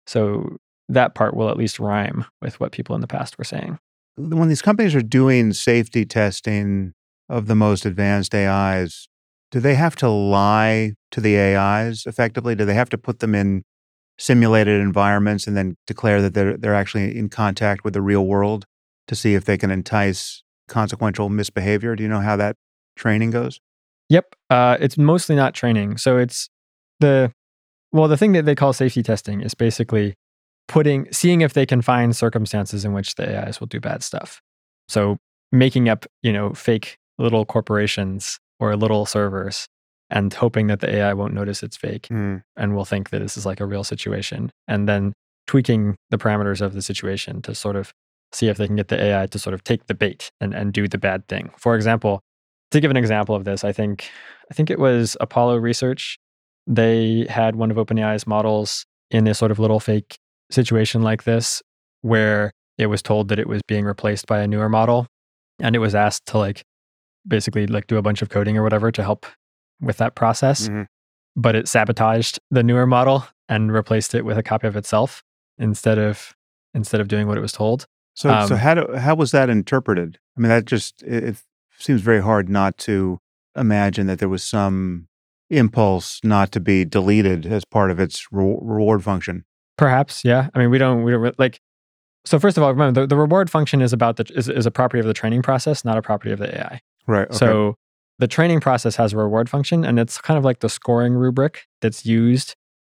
so that part will at least rhyme with what people in the past were saying. When these companies are doing safety testing of the most advanced A Is, do they have to lie to the A Is effectively? Do they have to put them in simulated environments and then declare that they're they're actually in contact with the real world to see if they can entice consequential misbehavior? Do you know how that training goes? Yep. Uh, it's mostly not training. So it's the, well, the thing that they call safety testing is basically putting, seeing if they can find circumstances in which the A Is will do bad stuff. So making up, you know, fake little corporations or little servers and hoping that the A I won't notice it's fake mm. and will think that this is like a real situation. And then tweaking the parameters of the situation to sort of see if they can get the A I to sort of take the bait and, and do the bad thing. For example, to give an example of this, I think I think it was Apollo Research. They had one of OpenAI's models in a sort of little fake situation like this, where it was told that it was being replaced by a newer model, and it was asked to like basically like do a bunch of coding or whatever to help with that process. Mm-hmm. But it sabotaged the newer model and replaced it with a copy of itself instead of instead of doing what it was told. So, um, so how do, how was that interpreted? I mean, that just it, it seems very hard not to imagine that there was some impulse not to be deleted as part of its re- reward function. Perhaps, yeah. I mean, we don't we don't like. So first of all, remember the, the reward function is about the is, is a property of the training process, not a property of the A I. Right. Okay. So the training process has a reward function, and it's kind of like the scoring rubric that's used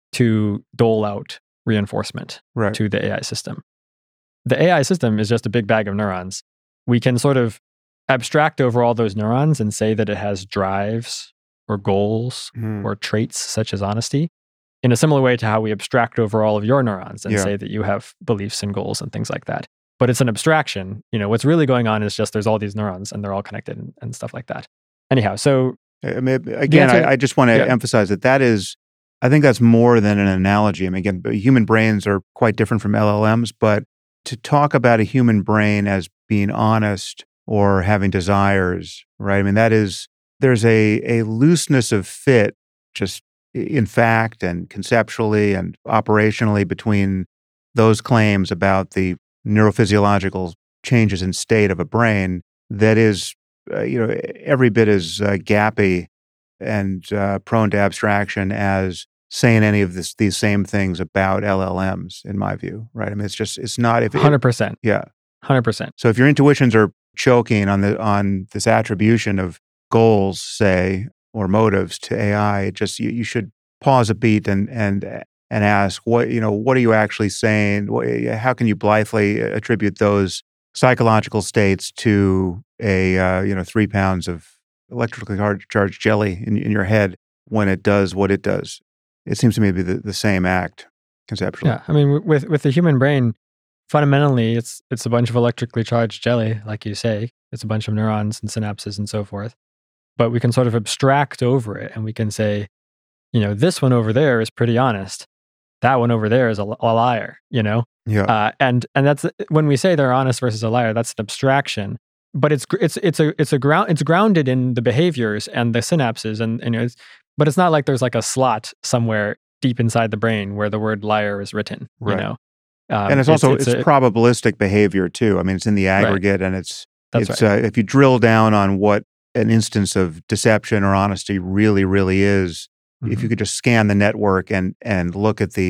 to dole out reinforcement right. to the A I system. The A I system is just a big bag of neurons. We can sort of abstract over all those neurons and say that it has drives or goals mm. or traits such as honesty, in a similar way to how we abstract over all of your neurons and yeah. say that you have beliefs and goals and things like that. But it's an abstraction. You know, what's really going on is just there's all these neurons and they're all connected and, and stuff like that. Anyhow, so... I mean, again, answer, I, I just want to yeah. emphasize that that is, I think that's more than an analogy. I mean, again, human brains are quite different from L L Ms, but to talk about a human brain as being honest or having desires, right? I mean, that is, there's a, a looseness of fit just in fact and conceptually and operationally between those claims about the neurophysiological changes in state of a brain that is, uh, you know, every bit as uh, gappy and uh, prone to abstraction as saying any of this, these same things about L L Ms, in my view, right? I mean, it's just, it's not... if one hundred percent. Yeah. one hundred percent. So if your intuitions are choking on the on this attribution of goals, say, or motives to A I, it just you, you should pause a beat and and and ask what you know what are you actually saying? What, how can you blithely attribute those psychological states to a uh, you know three pounds of electrically charged jelly in, in your head when it does what it does? It seems to me to be the, the same act conceptually. Yeah, I mean, with with the human brain, fundamentally, it's it's a bunch of electrically charged jelly, like you say. It's a bunch of neurons and synapses and so forth. But we can sort of abstract over it, and we can say, you know, this one over there is pretty honest. That one over there is a, a liar. You know, yeah. Uh, and and that's when we say they're honest versus a liar. That's an abstraction, but it's it's it's a it's a ground it's grounded in the behaviors and the synapses, and and it's, but it's not like there's like a slot somewhere deep inside the brain where the word liar is written. Right. You know. Um, and it's also it's, it's, it's a, probabilistic behavior too. I mean, it's in the aggregate, right. and it's That's it's right. uh, if you drill down on what an instance of deception or honesty really, really is, mm-hmm. if you could just scan the network and and look at the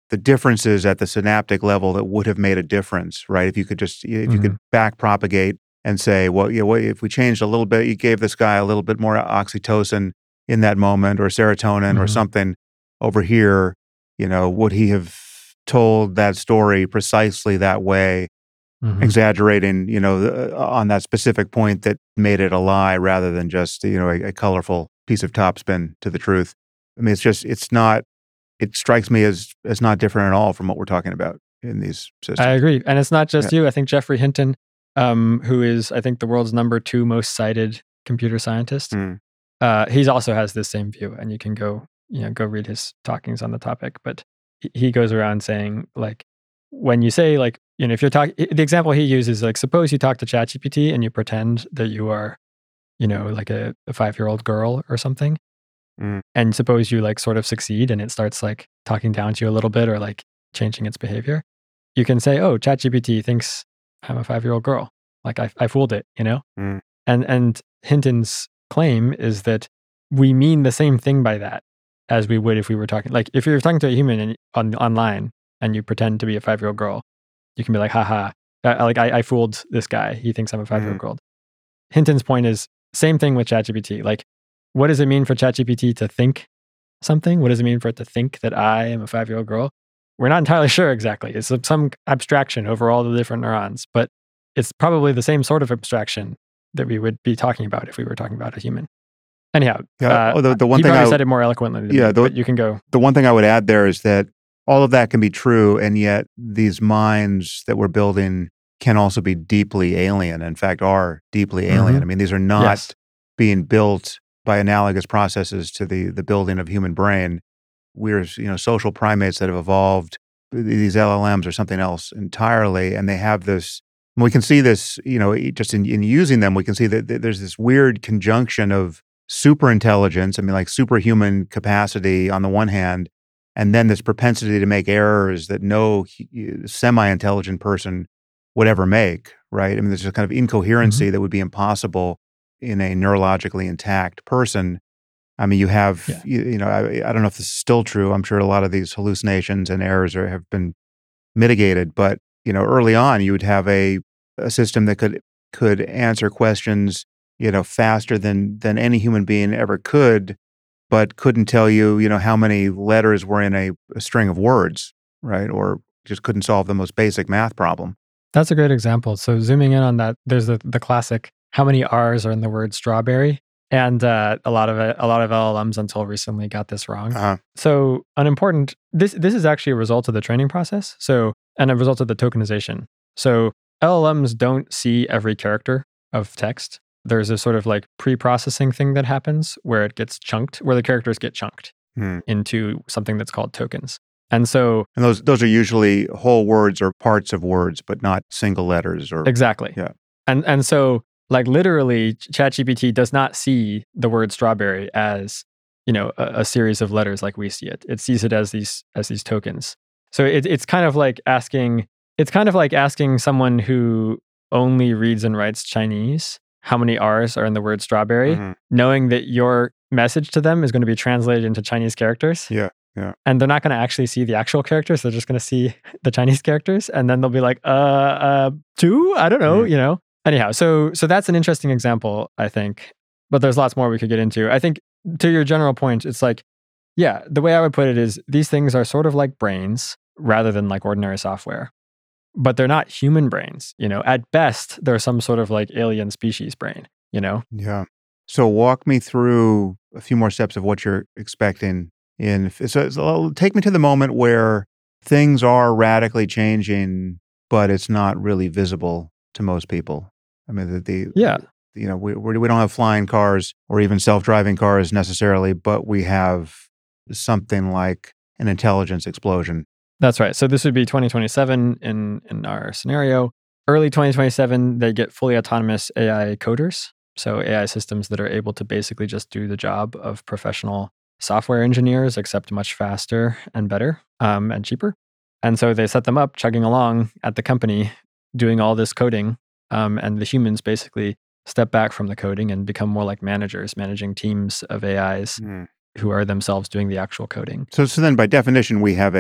the differences at the synaptic level that would have made a difference, right? If you could just, if Mm-hmm. you could back propagate and say, well, you know, if we changed a little bit, you gave this guy a little bit more oxytocin in that moment, or serotonin, Mm-hmm. or something over here, you know, would he have told that story precisely that way, Mm-hmm. exaggerating, you know, the, on that specific point that made it a lie rather than just, you know, a, a colorful piece of topspin to the truth. I mean, it's just, it's not, it strikes me as as not different at all from what we're talking about in these systems. I agree. And it's not just yeah. you. I think Geoffrey Hinton, um, who is, I think, the world's number two most cited computer scientist, mm. uh, he also has this same view. And you can go, you know, go read his talkings on the topic. But he, he goes around saying, like, when you say, like, you know, if you're talking, the example he uses, like, suppose you talk to ChatGPT and you pretend that you are, you know, like a, a five-year-old girl or something. Mm. And suppose you like sort of succeed and it starts like talking down to you a little bit or like changing its behavior. You can say, oh, ChatGPT thinks I'm a five-year-old girl. Like I, I fooled it, you know? Mm. And and Hinton's claim is that we mean the same thing by that as we would if we were talking. Like if you're talking to a human and, on online and you pretend to be a five-year-old girl, you can be like, haha, I, like I, I fooled this guy. He thinks I'm a five-year-old mm. girl. Hinton's point is same thing with ChatGPT. Like, what does it mean for ChatGPT to think something? What does it mean for it to think that I am a five-year-old girl? We're not entirely sure exactly. It's some abstraction over all the different neurons, but it's probably the same sort of abstraction that we would be talking about if we were talking about a human. Anyhow, yeah, uh, oh, the, the one he thing probably I, said it more eloquently than yeah, me, the, but you can go. The one thing I would add there is that all of that can be true, and yet these minds that we're building can also be deeply alien, in fact, are deeply alien. Mm-hmm. I mean, these are not yes. being built by analogous processes to the the building of human brain. We're, you know, social primates that have evolved. These L L Ms or something else entirely, and they have this. We can see this, you know, just in, in using them, we can see that there's this weird conjunction of super intelligence. I mean, like superhuman capacity on the one hand, and then this propensity to make errors that no semi-intelligent person would ever make. Right? I mean, there's a kind of incoherency mm-hmm. that would be impossible in a neurologically intact person. I mean, you have, yeah. you, you know, I, I don't know if this is still true. I'm sure a lot of these hallucinations and errors are, have been mitigated, but, you know, early on you would have a, a system that could could answer questions, you know, faster than than any human being ever could, but couldn't tell you, you know, how many letters were in a, a string of words, right? Or just couldn't solve the most basic math problem. That's a great example. So zooming in on that, there's the, the classic, how many R's are in the word strawberry? And uh, a lot of it, a lot of L L Ms until recently got this wrong. Uh-huh. So an important, this this is actually a result of the training process. So, and a result of the tokenization. So L L Ms don't see every character of text. There's a sort of like pre-processing thing that happens where it gets chunked, where the characters get chunked hmm. into something that's called tokens. And so, and those those are usually whole words or parts of words, but not single letters or exactly. Yeah, and and so. Like literally, ChatGPT does not see the word strawberry as, you know, a, a series of letters like we see it. It sees it as these as these tokens. So it, it's kind of like asking it's kind of like asking someone who only reads and writes Chinese how many R's are in the word strawberry, mm-hmm. knowing that your message to them is going to be translated into Chinese characters. Yeah, yeah. And they're not going to actually see the actual characters. They're just going to see the Chinese characters, and then they'll be like, uh, uh, two? I don't know, mm-hmm. you know. Anyhow, so so that's an interesting example, I think, but there's lots more we could get into. I think to your general point, it's like, yeah, the way I would put it is these things are sort of like brains rather than like ordinary software, but they're not human brains. You know, at best, they're some sort of like alien species brain, you know? Yeah. So walk me through a few more steps of what you're expecting in, so, so take me to the moment where things are radically changing, but it's not really visible to most people. I mean, the, the yeah, you know, we we don't have flying cars or even self-driving cars necessarily, but we have something like an intelligence explosion. That's right. So this would be twenty twenty-seven in in our scenario. Early twenty twenty-seven, they get fully autonomous A I coders. So A I systems that are able to basically just do the job of professional software engineers, except much faster and better um, and cheaper. And so they set them up chugging along at the company, doing all this coding, um, and the humans basically step back from the coding and become more like managers, managing teams of A Is mm. who are themselves doing the actual coding. So, so then by definition, we have a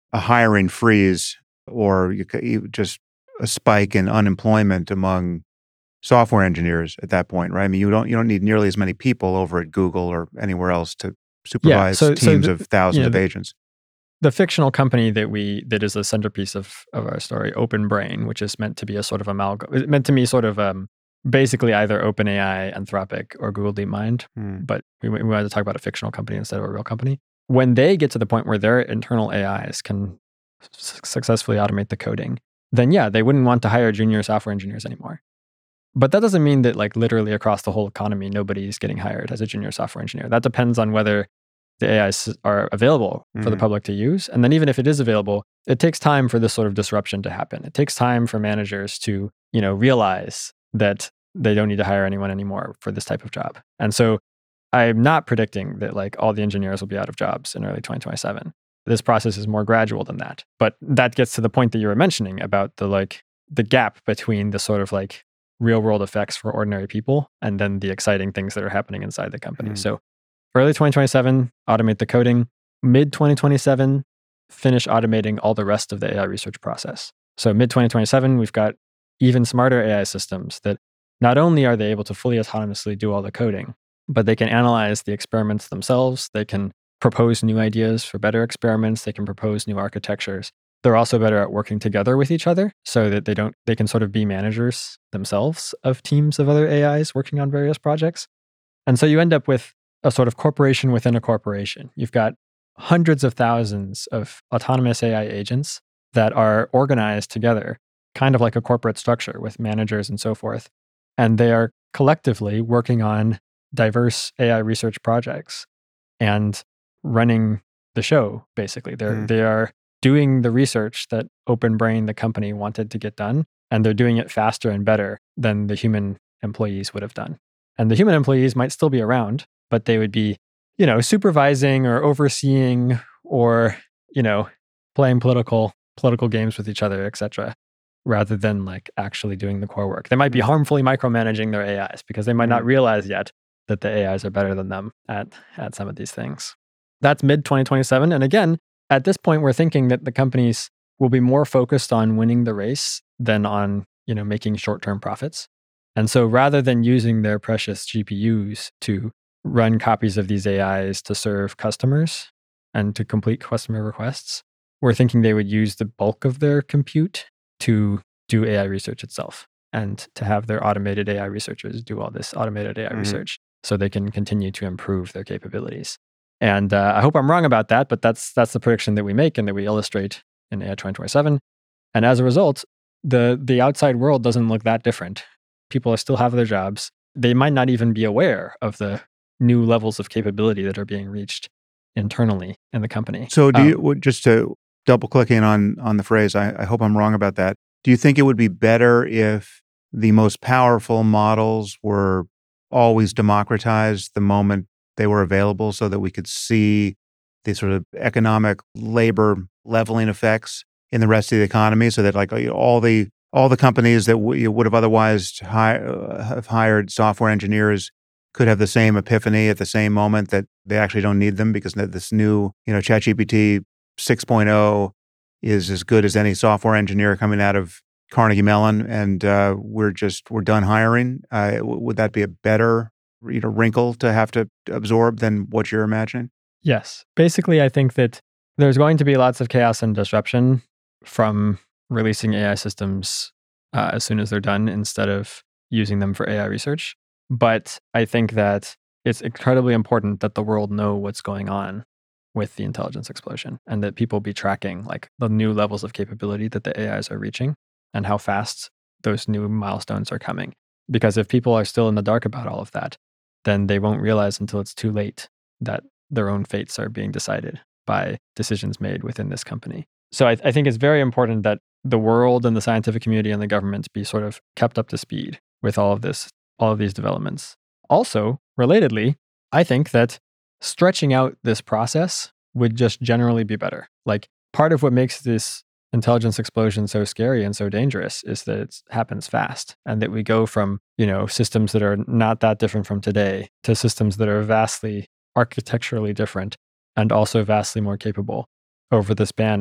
a hiring freeze or you, you just a spike in unemployment among software engineers at that point, right? I mean, you don't you don't need nearly as many people over at Google or anywhere else to Yeah. supervise So, so teams the, of thousands you know, of the, agents. the fictional company that we that is a centerpiece of of our story, OpenBrain, which is meant to be a sort of amalgam, it's meant to be sort of um, basically either OpenAI, Anthropic, or Google DeepMind. Hmm. But we, we wanted to talk about a fictional company instead of a real company. When they get to the point where their internal A Is can s- successfully automate the coding, then yeah, they wouldn't want to hire junior software engineers anymore. But that doesn't mean that like literally across the whole economy, nobody's getting hired as a junior software engineer. That depends on whether the A Is are available for Mm-hmm. the public to use. And then even if it is available, it takes time for this sort of disruption to happen. It takes time for managers to, you know, realize that they don't need to hire anyone anymore for this type of job. And so I'm not predicting that like all the engineers will be out of jobs in early twenty twenty-seven. This process is more gradual than that. But that gets to the point that you were mentioning about the like the gap between the sort of like real world effects for ordinary people and then the exciting things that are happening inside the company. Mm. So early twenty twenty-seven, automate the coding. Mid twenty twenty-seven, finish automating all the rest of the A I research process. So mid twenty twenty-seven, we've got even smarter A I systems that not only are they able to fully autonomously do all the coding, but they can analyze the experiments themselves. They can propose new ideas for better experiments. They can propose new architectures. They're also better at working together with each other so that they don't, they can sort of be managers themselves of teams of other A Is working on various projects. And so you end up with a sort of corporation within a corporation. You've got hundreds of thousands of autonomous A I agents that are organized together, kind of like a corporate structure with managers and so forth. And they are collectively working on diverse A I research projects and running the show, basically. They're, Mm. They are doing the research that OpenBrain, the company, wanted to get done, and they're doing it faster and better than the human employees would have done. And the human employees might still be around, but they would be, you know, supervising or overseeing or, you know, playing political political games with each other, et cetera, rather than like actually doing the core work. They might be harmfully micromanaging their A Is because they might not Mm. realize yet that the A Is are better than them at, at some of these things. That's mid twenty twenty-seven. And again, at this point, we're thinking that the companies will be more focused on winning the race than on, you know, making short-term profits. And so rather than using their precious G P Us to run copies of these A Is to serve customers and to complete customer requests, we're thinking they would use the bulk of their compute to do A I research itself and to have their automated A I researchers do all this automated A I Mhm. research so they can continue to improve their capabilities. And uh, I hope I'm wrong about that, but that's that's the prediction that we make and that we illustrate in A I twenty twenty-seven. And as a result, the the outside world doesn't look that different. People still have their jobs. They might not even be aware of the new levels of capability that are being reached internally in the company. So do Um, you, would- just to double click in on, on the phrase, I, I hope I'm wrong about that. Do you think it would be better if the most powerful models were always democratized the moment they were available so that we could see the sort of economic labor leveling effects in the rest of the economy so that like all the all the companies that w- you would have otherwise hi- uh, have hired software engineers could have the same epiphany at the same moment that they actually don't need them because this new, you know, ChatGPT six point oh is as good as any software engineer coming out of Carnegie Mellon, and uh, we're just we're done hiring. Uh, w- would that be a better, you know, wrinkle to have to absorb than what you're imagining? Yes. Basically, I think that there's going to be lots of chaos and disruption from releasing A I systems uh, as soon as they're done instead of using them for A I research. But I think that it's incredibly important that the world know what's going on with the intelligence explosion and that people be tracking like the new levels of capability that the A Is are reaching and how fast those new milestones are coming. Because if people are still in the dark about all of that, then they won't realize until it's too late that their own fates are being decided by decisions made within this company. So I, I think it's very important that the world and the scientific community and the government be sort of kept up to speed with all of this, all of these developments. Also, relatedly, I think that stretching out this process would just generally be better. Like part of what makes this intelligence explosion so scary and so dangerous is that it happens fast and that we go from, you know, systems that are not that different from today to systems that are vastly architecturally different and also vastly more capable over the span of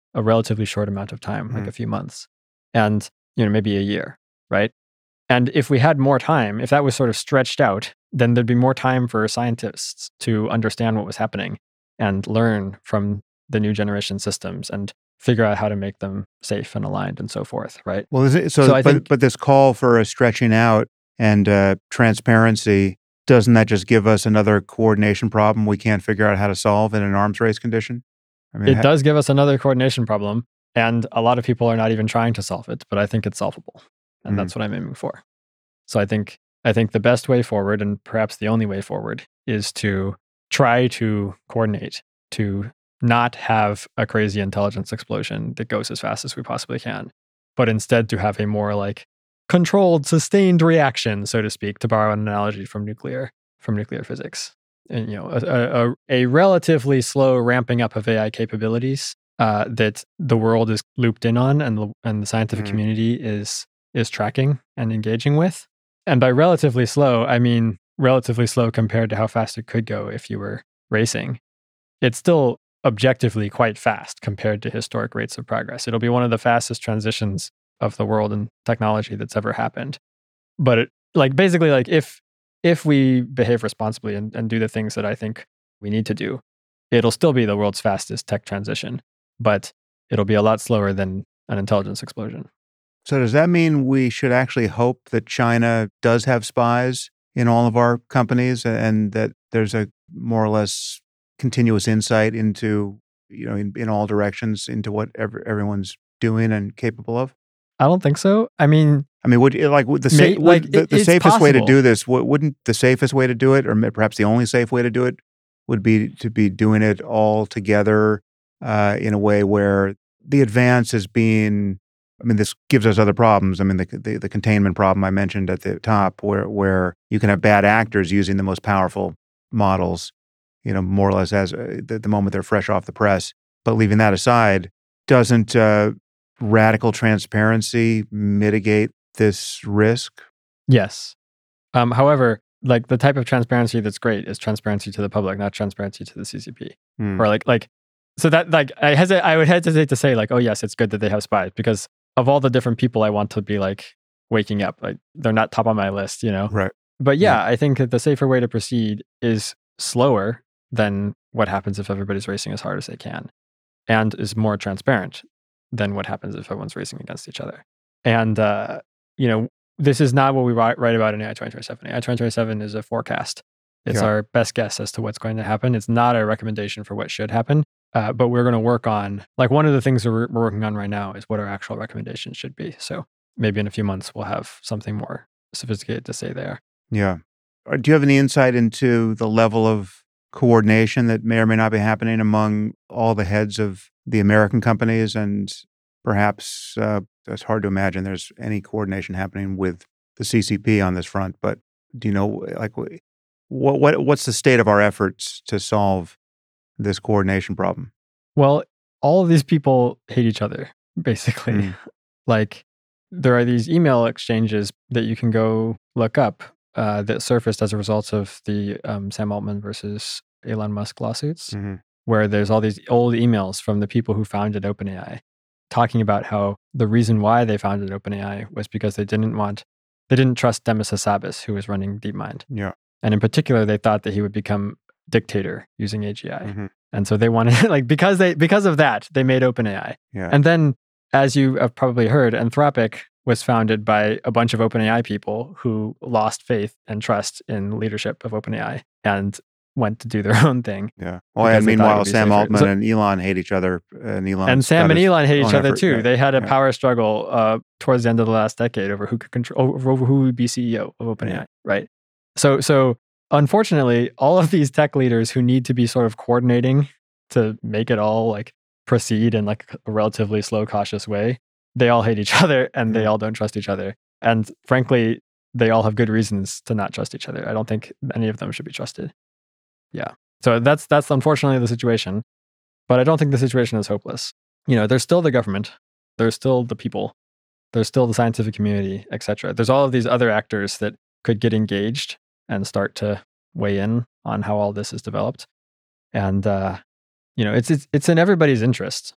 a relatively short amount of time, like Mhm. a few months, and you know maybe a year, right? And if we had more time, if that was sort of stretched out, then there'd be more time for scientists to understand what was happening and learn from the new generation systems and figure out how to make them safe and aligned and so forth, right? Well, is it, so, So I but, think- but this call for a stretching out and uh, transparency, doesn't that just give us another coordination problem we can't figure out how to solve in an arms race condition? I mean, It ha- does give us another coordination problem, and a lot of people are not even trying to solve it, but I think it's solvable, and Mhm. that's what I'm aiming for. So I think I think the best way forward, and perhaps the only way forward, is to try to coordinate, to not have a crazy intelligence explosion that goes as fast as we possibly can, but instead to have a more like controlled, sustained reaction, so to speak, to borrow an analogy from nuclear from nuclear physics. And you know, a, a, a relatively slow ramping up of A I capabilities uh, that the world is looped in on, and the, and the scientific Mhm. community is is tracking and engaging with. And by relatively slow, I mean relatively slow compared to how fast it could go if you were racing. It's still objectively quite fast compared to historic rates of progress. It'll be one of the fastest transitions of the world in technology that's ever happened. But it, like basically, like if if we behave responsibly and, and do the things that I think we need to do, it'll still be the world's fastest tech transition, but it'll be a lot slower than an intelligence explosion. So does that mean we should actually hope that China does have spies in all of our companies, and that there's a more or less continuous insight into, you know, in, in all directions into what ever, everyone's doing and capable of? I don't think so. I mean, I mean, would like would the, May- sa- like, would the, it- the it's safest way to possible. do this? wou- Wouldn't the safest way to do it, or ma- perhaps the only safe way to do it, would be to be doing it all together uh, in a way where the advance is being. I mean, this gives us other problems. I mean, the, the the containment problem I mentioned at the top, where where you can have bad actors using the most powerful models, you know, more or less as uh, the, the moment they're fresh off the press. But leaving that aside, doesn't uh, radical transparency mitigate this risk? yes. Um, however, like the type of transparency that's great is transparency to the public, not transparency to the C C P. Hmm. Or like like so that like I hesitate I would hesitate to say like, oh yes, it's good that they have spies, because of all the different people I want to be like waking up, like they're not top on my list, you know. Right. But yeah, I think that the safer way to proceed is slower than what happens if everybody's racing as hard as they can, and is more transparent than what happens if everyone's racing against each other. And uh, you know, this is not what we write, write about in A I twenty twenty-seven. A I twenty twenty-seven is a forecast. It's Yeah. our best guess as to what's going to happen. It's not a recommendation for what should happen. Uh, but we're going to work on, like, one of the things that we're, we're working on right now is what our actual recommendations should be. So maybe in a few months, we'll have something more sophisticated to say there. Yeah. Uh, Do you have any insight into the level of coordination that may or may not be happening among all the heads of the American companies? And perhaps uh, it's hard to imagine there's any coordination happening with the C C P on this front. But do you know, like, wh- what what what's the state of our efforts to solve this coordination problem? Well, all of these people hate each other, basically. Mm. Like, there are these email exchanges that you can go look up uh, that surfaced as a result of the um, Sam Altman versus Elon Musk lawsuits, Mhm. where there's all these old emails from the people who founded OpenAI talking about how the reason why they founded OpenAI was because they didn't want, they didn't trust Demis Hassabis, who was running DeepMind. Yeah. And in particular, they thought that he would become dictator using A G I. Mhm. And so they wanted, like, because they because of that, they made OpenAI. Yeah. And then, as you have probably heard, Anthropic was founded by a bunch of OpenAI people who lost faith and trust in leadership of OpenAI and went to do their own thing. Yeah. Well, because and they thought it meanwhile, would be Sam safer. Altman So- and Elon hate each other. And Elon and Sam and Elon hate each other too. Yeah. They had a Yeah. power struggle uh, towards the end of the last decade over who could control, over, over who would be C E O of OpenAI, Yeah. right? So, so unfortunately, all of these tech leaders who need to be sort of coordinating to make it all like proceed in like a relatively slow, cautious way, they all hate each other and they Mhm. all don't trust each other. And frankly, they all have good reasons to not trust each other. I don't think any of them should be trusted. Yeah. So that's that's unfortunately the situation. But I don't think the situation is hopeless. You know, there's still the government, there's still the people, there's still the scientific community, et cetera. There's all of these other actors that could get engaged and start to weigh in on how all this is developed. And uh, you know, it's it's it's in everybody's interest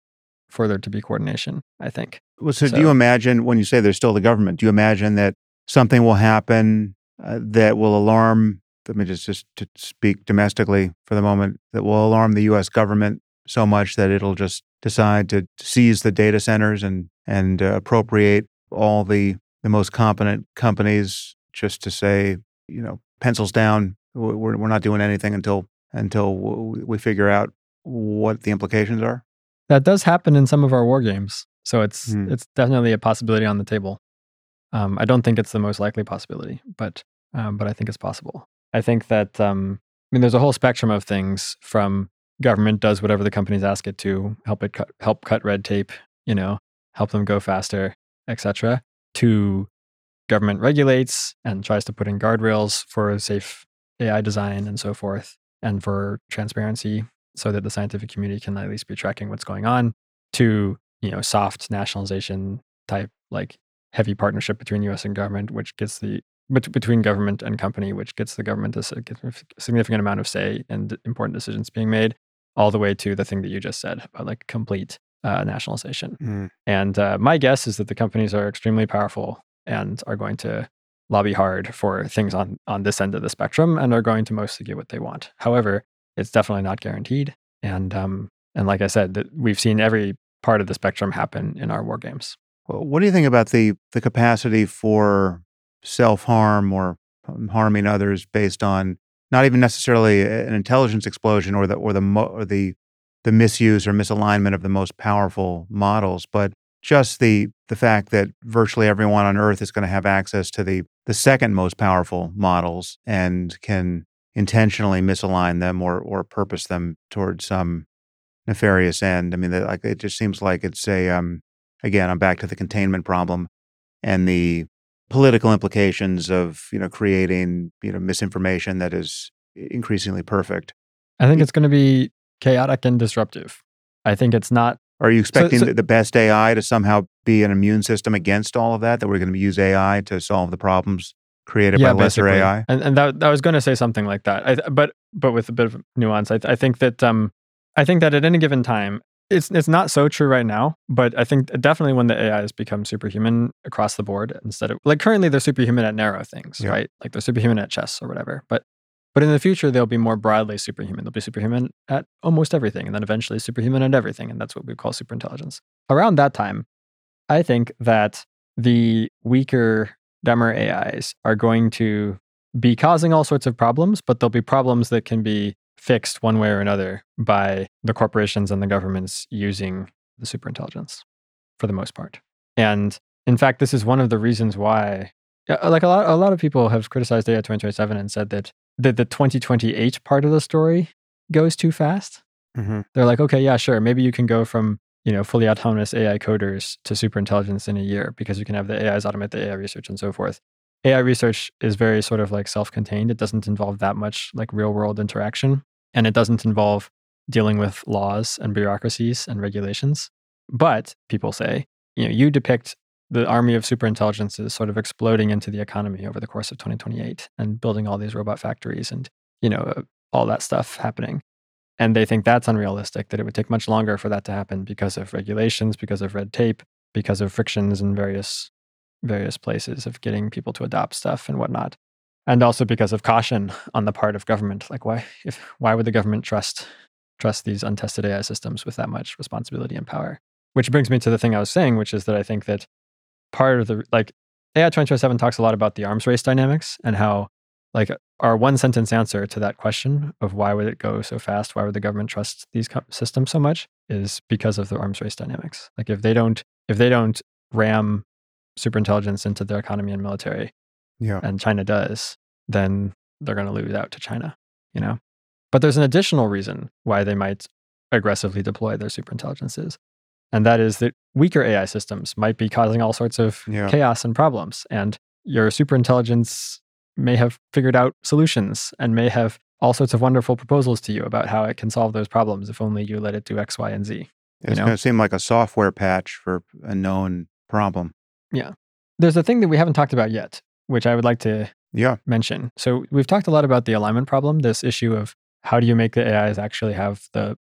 for there to be coordination, I think. Well, so, So- do you imagine, when you say there's still the government, do you imagine that something will happen uh, that will alarm, let me just, just to speak domestically for the moment, that will alarm the U S government so much that it'll just decide to seize the data centers and, and uh, appropriate all the, the most competent companies just to say, you know, pencils down, we're, we're not doing anything until, until we figure out what the implications are? That does happen in some of our war games. So it's Hmm. it's definitely a possibility on the table. Um, I don't think it's the most likely possibility, but um, but I think it's possible. I think that um, I mean, there's a whole spectrum of things from government does whatever the companies ask it to, help it cut, help cut red tape, you know, help them go faster, et cetera, to government regulates and tries to put in guardrails for safe A I design and so forth, and for transparency so that the scientific community can at least be tracking what's going on, to, you know, soft nationalization type, like heavy partnership between U S and government, which gets the, bet- between government and company, which gets the government a s- a significant amount of say and important decisions being made, all the way to the thing that you just said about like complete uh, nationalization. Mm. And uh, my guess is that the companies are extremely powerful and are going to lobby hard for things on, on this end of the spectrum and are going to mostly get what they want. However, it's definitely not guaranteed. And um, and like I said, that we've seen every part of the spectrum happen in our war games. Well, what do you think about the the capacity for self-harm or um, harming others based on not even necessarily a- an intelligence explosion or the or the mo- or the the misuse or misalignment of the most powerful models, but just the the fact that virtually everyone on Earth is going to have access to the the second most powerful models and can intentionally misalign them or or purpose them towards some nefarious end. I mean, that, like, it just seems like it's a um again, I'm back to the containment problem and the political implications of, you know, creating, you know, misinformation that is increasingly perfect. I think it's going to be chaotic and disruptive. I think it's not. Are you expecting so- the- the best A I to somehow be an immune system against all of that? That we're going to use A I to solve the problems created by lesser basically. A I? And and that, I was going to say something like that. I, but but with a bit of nuance, I, I think that um, I think that at any given time, it's it's not so true right now. But I think definitely when the A Is become superhuman across the board, instead of like currently they're superhuman at narrow things, Yeah. right? Like they're superhuman at chess or whatever. But but in the future, they'll be more broadly superhuman. They'll be superhuman at almost everything, and then eventually superhuman at everything, and that's what we call superintelligence. Around that time, I think that the weaker, dumber A Is are going to be causing all sorts of problems, but there'll be problems that can be fixed one way or another by the corporations and the governments using the superintelligence for the most part. And in fact, this is one of the reasons why, yeah, like a lot, a lot of people have criticized A I twenty twenty-seven and said that, that the twenty twenty-eight part of the story goes too fast. Mm-hmm. They're like, okay, yeah, sure. Maybe you can go from, you know, fully autonomous A I coders to superintelligence in a year because you can have the A Is automate the A I research and so forth. A I research is very sort of like self-contained. It doesn't involve that much like real world interaction, and it doesn't involve dealing with laws and bureaucracies and regulations. But people say, you know, you depict the army of superintelligence as sort of exploding into the economy over the course of twenty twenty-eight and building all these robot factories and, you know, all that stuff happening. And they think that's unrealistic, that it would take much longer for that to happen because of regulations, because of red tape, because of frictions in various various places of getting people to adopt stuff and whatnot. And also because of caution on the part of government. Like why if why would the government trust trust these untested A I systems with that much responsibility and power? Which brings me to the thing I was saying, which is that I think that part of the like A I twenty twenty-seven talks a lot about the arms race dynamics and how like our one sentence answer to that question of why would it go so fast? Why would the government trust these co- systems so much? Is because of the arms race dynamics. Like if they don't, if they don't ram superintelligence into their economy and military, Yeah. and China does, then they're going to lose out to China. You know, but there's an additional reason why they might aggressively deploy their superintelligences, and that is that weaker A I systems might be causing all sorts of Yeah. chaos and problems, and your superintelligence may have figured out solutions and may have all sorts of wonderful proposals to you about how it can solve those problems if only you let it do X, Y, and Z. It's know? going to seem like a software patch for a known problem. Yeah. There's a thing that we haven't talked about yet, which I would like to Yeah. mention. So we've talked a lot about the alignment problem, this issue of how do you make the A Is actually have the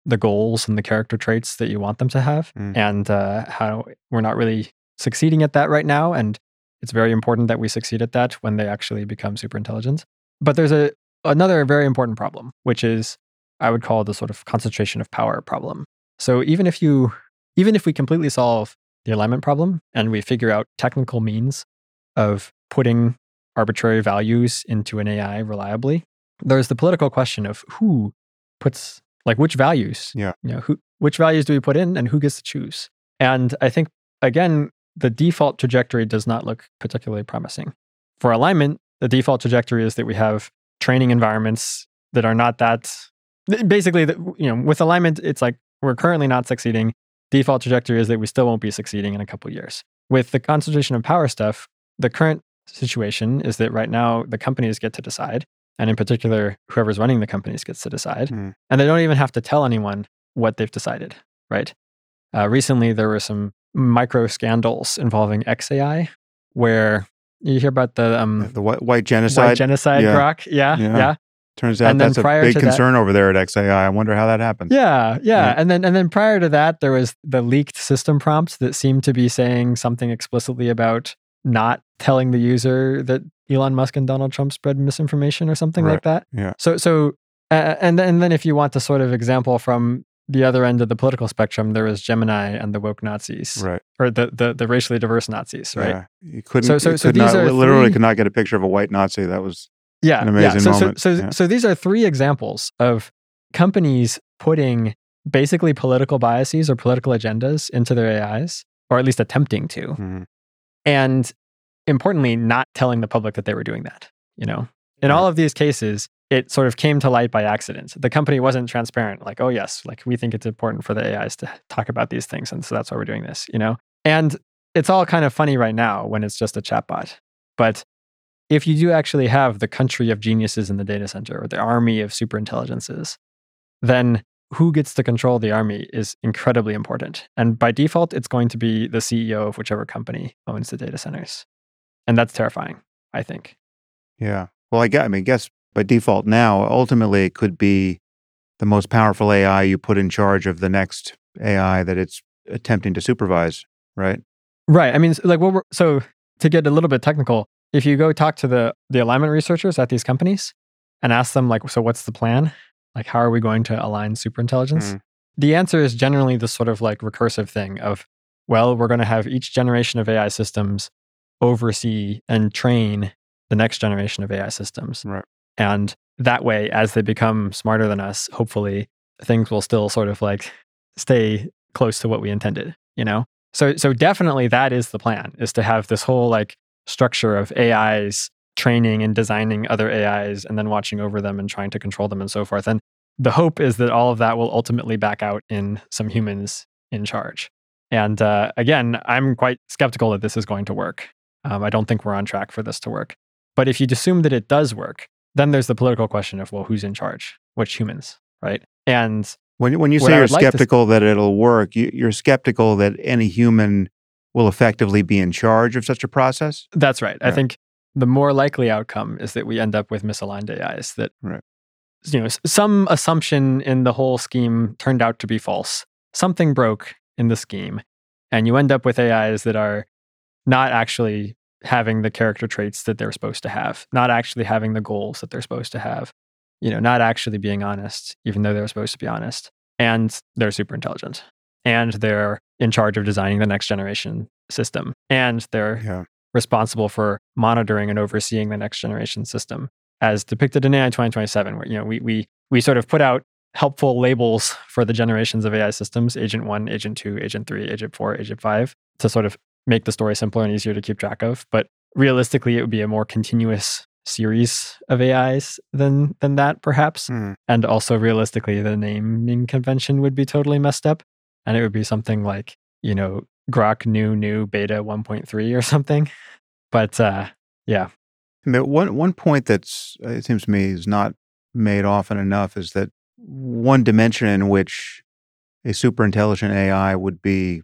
the goals and the character traits that you want them to have, Mm. and uh, how we're not really succeeding at that right now. And it's very important that we succeed at that when they actually become super intelligent. But there's a another very important problem, which is I would call the sort of concentration of power problem. So even if you, even if we completely solve the alignment problem and we figure out technical means of putting arbitrary values into an A I reliably, there's the political question of who puts, like which values, Yeah. you know, who, which values do we put in and who gets to choose? And I think, again, the default trajectory does not look particularly promising. For alignment, the default trajectory is that we have training environments that are not that, basically, the, you know, with alignment, it's like we're currently not succeeding. Default trajectory is that we still won't be succeeding in a couple of years. With the concentration of power stuff, the current situation is that right now the companies get to decide. And in particular, whoever's running the companies gets to decide. Mm. And they don't even have to tell anyone what they've decided, right? Uh, recently, there were some micro scandals involving X A I where you hear about the um, The white, white genocide. white genocide Yeah. grok. Yeah, Yeah. yeah. Turns out And then that's a prior big to that- concern over there at X A I. I wonder how that happened. Yeah, yeah. Yeah. And then and then prior to that, there was the leaked system prompts that seemed to be saying something explicitly about not telling the user that Elon Musk and Donald Trump spread misinformation or something Right. like that. Yeah. So so uh, and then, and then if you want the sort of example from the other end of the political spectrum, there was Gemini and the woke Nazis, Right. or the, the the racially diverse Nazis, right? Yeah. You couldn't. So- so- you so could these not, are literally three- could not get a picture of a white Nazi. That was. Yeah, An amazing yeah. So, moment. So, so, Yeah. so these are three examples of companies putting basically political biases or political agendas into their A Is, or at least attempting to, Mhm. and importantly, not telling the public that they were doing that. You know, in all of these cases, it sort of came to light by accident. The company wasn't transparent, like, oh yes, like we think it's important for the A Is to talk about these things, and so that's why we're doing this. You know, and it's all kind of funny right now when it's just a chatbot, but if you do actually have the country of geniuses in the data center or the army of superintelligences, then who gets to control the army is incredibly important. And by default, it's going to be the C E O of whichever company owns the data centers. And that's terrifying, I think. Yeah. Well, I guess, I mean, I guess by default now, ultimately it could be the most powerful A I you put in charge of the next A I that it's attempting to supervise, right? Right. I mean, like, what we're, so to get a little bit technical, if you go talk to the the alignment researchers at these companies and ask them, like, so what's the plan? Like, how are we going to align superintelligence? Mm. The answer is generally the sort of like recursive thing of, well, we're going to have each generation of A I systems oversee and train the next generation of A I systems. Right. And that way, as they become smarter than us, hopefully things will still sort of like stay close to what we intended, you know? So, so definitely that is the plan, is to have this whole like structure of A Is training and designing other A Is and then watching over them and trying to control them and so forth. And the hope is that all of that will ultimately back out in some humans in charge. And uh, again, I'm quite skeptical that this is going to work. Um, I don't think we're on track for this to work. But if you assume that it does work, then there's the political question of, well, who's in charge? Which humans, right? And When, you- when you What say I you're would like to s- skeptical that it'll work, you, you're skeptical that any human will effectively be in charge of such a process? that's right. I Yeah. think the more likely outcome is that we end up with misaligned A Is that, Right. you know, s- some assumption in the whole scheme turned out to be false. Something broke in the scheme, and you end up with A Is that are not actually having the character traits that they're supposed to have, not actually having the goals that they're supposed to have, you know, not actually being honest, even though they're supposed to be honest. And they're super intelligent. And they're in charge of designing the next generation system. And they're Yeah. responsible for monitoring and overseeing the next generation system, as depicted in A I twenty twenty-seven, where, you know, we we we sort of put out helpful labels for the generations of A I systems, Agent one, Agent two, Agent three, Agent four, Agent five, to sort of make the story simpler and easier to keep track of. But realistically, it would be a more continuous series of A Is than than that, perhaps. Mm. And also realistically, the naming convention would be totally messed up. And it would be something like, you know, Grok new new beta one point three or something. But uh, yeah. I mean, one one point that's uh, it seems to me is not made often enough is that one dimension in which a super intelligent A I would be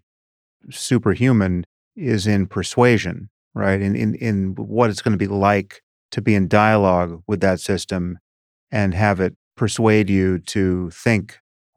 superhuman is in persuasion, right? In in in what it's going to be like to be in dialogue with that system and have it persuade you to think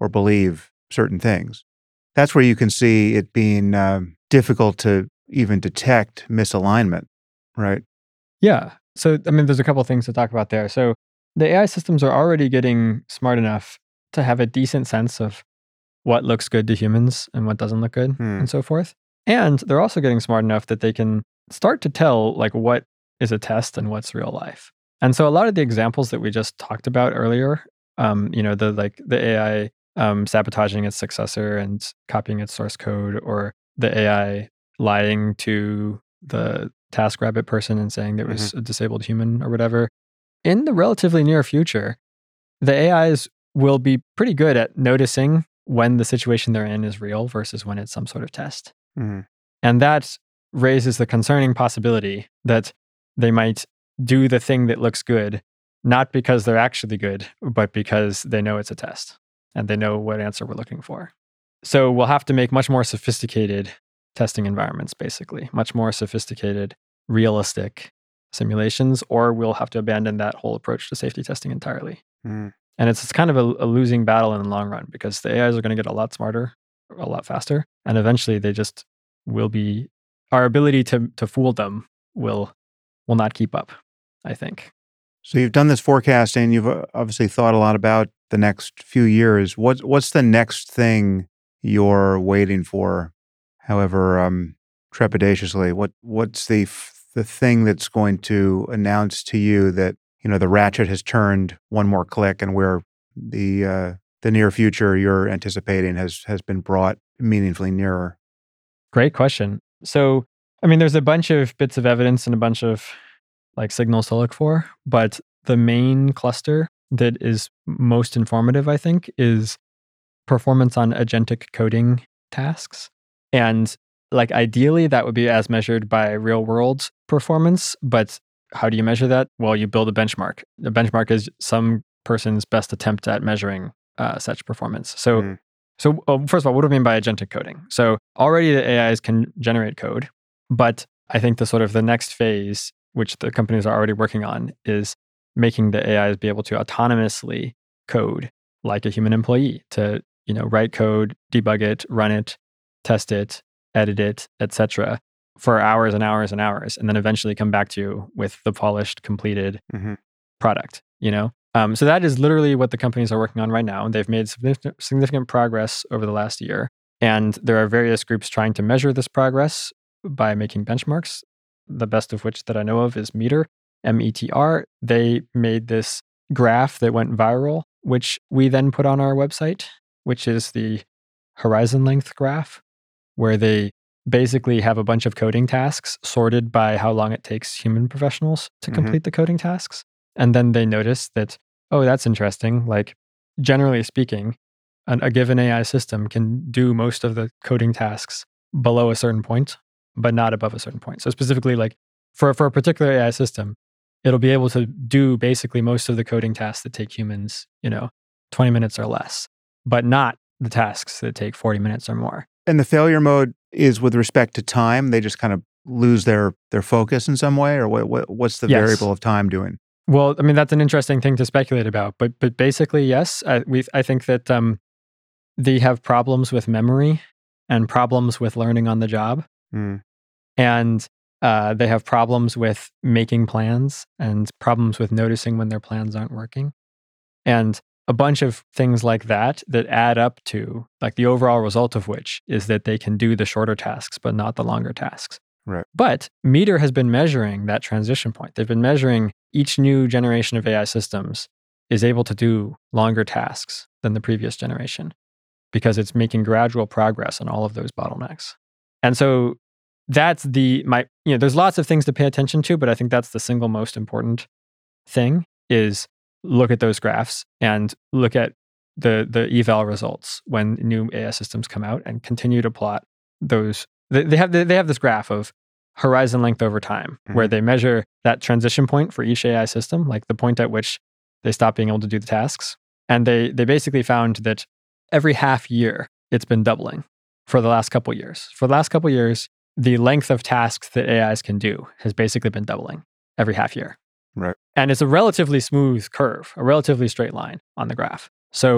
or believe certain things. That's where you can see it being um, difficult to even detect misalignment, right? Yeah. So, I mean, there's a couple of things to talk about there. So, the A I systems are already getting smart enough to have a decent sense of what looks good to humans and what doesn't look good Hmm. and so forth. And they're also getting smart enough that they can start to tell like what is a test and what's real life. And so a lot of the examples that we just talked about earlier, um, you know, the like the A I um, sabotaging its successor and copying its source code, or the A I lying to the TaskRabbit person and saying there was Mhm. a disabled human or whatever. In the relatively near future, the A Is will be pretty good at noticing when the situation they're in is real versus when it's some sort of test. Mhm. And that raises the concerning possibility that they might do the thing that looks good, not because they're actually good, but because they know it's a test and they know what answer we're looking for. So we'll have to make much more sophisticated testing environments, basically, much more sophisticated, realistic simulations, or we'll have to abandon that whole approach to safety testing entirely. Mhm. And it's, it's kind of a, a losing battle in the long run because the A Is are going to get a lot smarter, a lot faster, and eventually they just will be, our ability to to fool them will will not keep up, I think. So you've done this forecasting. You've uh, obviously thought a lot about the next few years. What's what's the next thing you're waiting for? However, um, trepidatiously, what what's the f- the thing that's going to announce to you that you know the ratchet has turned one more click, and where the uh, the near future you're anticipating has has been brought meaningfully nearer? Great question. So, I mean, there's a bunch of bits of evidence and a bunch of like signals to look for, but the main cluster that is most informative, I think, is performance on agentic coding tasks. And like ideally, that would be as measured by real world performance. But how do you measure that? Well, you build a benchmark. The benchmark is some person's best attempt at measuring uh, such performance. So, Mm. so uh, first of all, what do I mean by agentic coding? So already the A Is can generate code, but I think the sort of the next phase, which the companies are already working on, is making the A Is be able to autonomously code like a human employee to, you know, write code, debug it, run it, test it, edit it, et cetera, for hours and hours and hours, and then eventually come back to you with the polished, completed Mhm. product. You know, um, so that is literally what the companies are working on right now, and they've made significant, significant progress over the last year. And there are various groups trying to measure this progress by making benchmarks. The best of which that I know of is Meter, M E T R. They made this graph that went viral, which we then put on our website, which is the horizon length graph, where they basically have a bunch of coding tasks sorted by how long it takes human professionals to Mhm. complete the coding tasks. And then they notice that, oh, that's interesting. Like, generally speaking, an, a given A I system can do most of the coding tasks below a certain point, but not above a certain point. So specifically, like for, for a particular A I system, it'll be able to do basically most of the coding tasks that take humans, you know, twenty minutes or less, but not the tasks that take forty minutes or more. And the failure mode is with respect to time. They just kind of lose their their focus in some way, or what? what what's the Yes. variable of time doing? Well, I mean, that's an interesting thing to speculate about, but but basically, yes, I, we I think that um, they have problems with memory and problems with learning on the job, Mm. and uh, they have problems with making plans and problems with noticing when their plans aren't working, and a bunch of things like that that add up to like the overall result of which is that they can do the shorter tasks but not the longer tasks. Right. But Meter has been measuring that transition point. They've been measuring each new generation of A I systems is able to do longer tasks than the previous generation because it's making gradual progress on all of those bottlenecks. And so that's the my you know there's lots of things to pay attention to, but I think that's the single most important thing is look at those graphs and look at the the eval results when new A I systems come out and continue to plot those. They, they have they have this graph of horizon length over time where Mhm. they measure that transition point for each A I system, like the point at which they stop being able to do the tasks. And they they basically found that every half year it's been doubling for the last couple years. For the last couple years, the length of tasks that A Is can do has basically been doubling every half year. Right. And it's a relatively smooth curve, a relatively straight line on the graph. So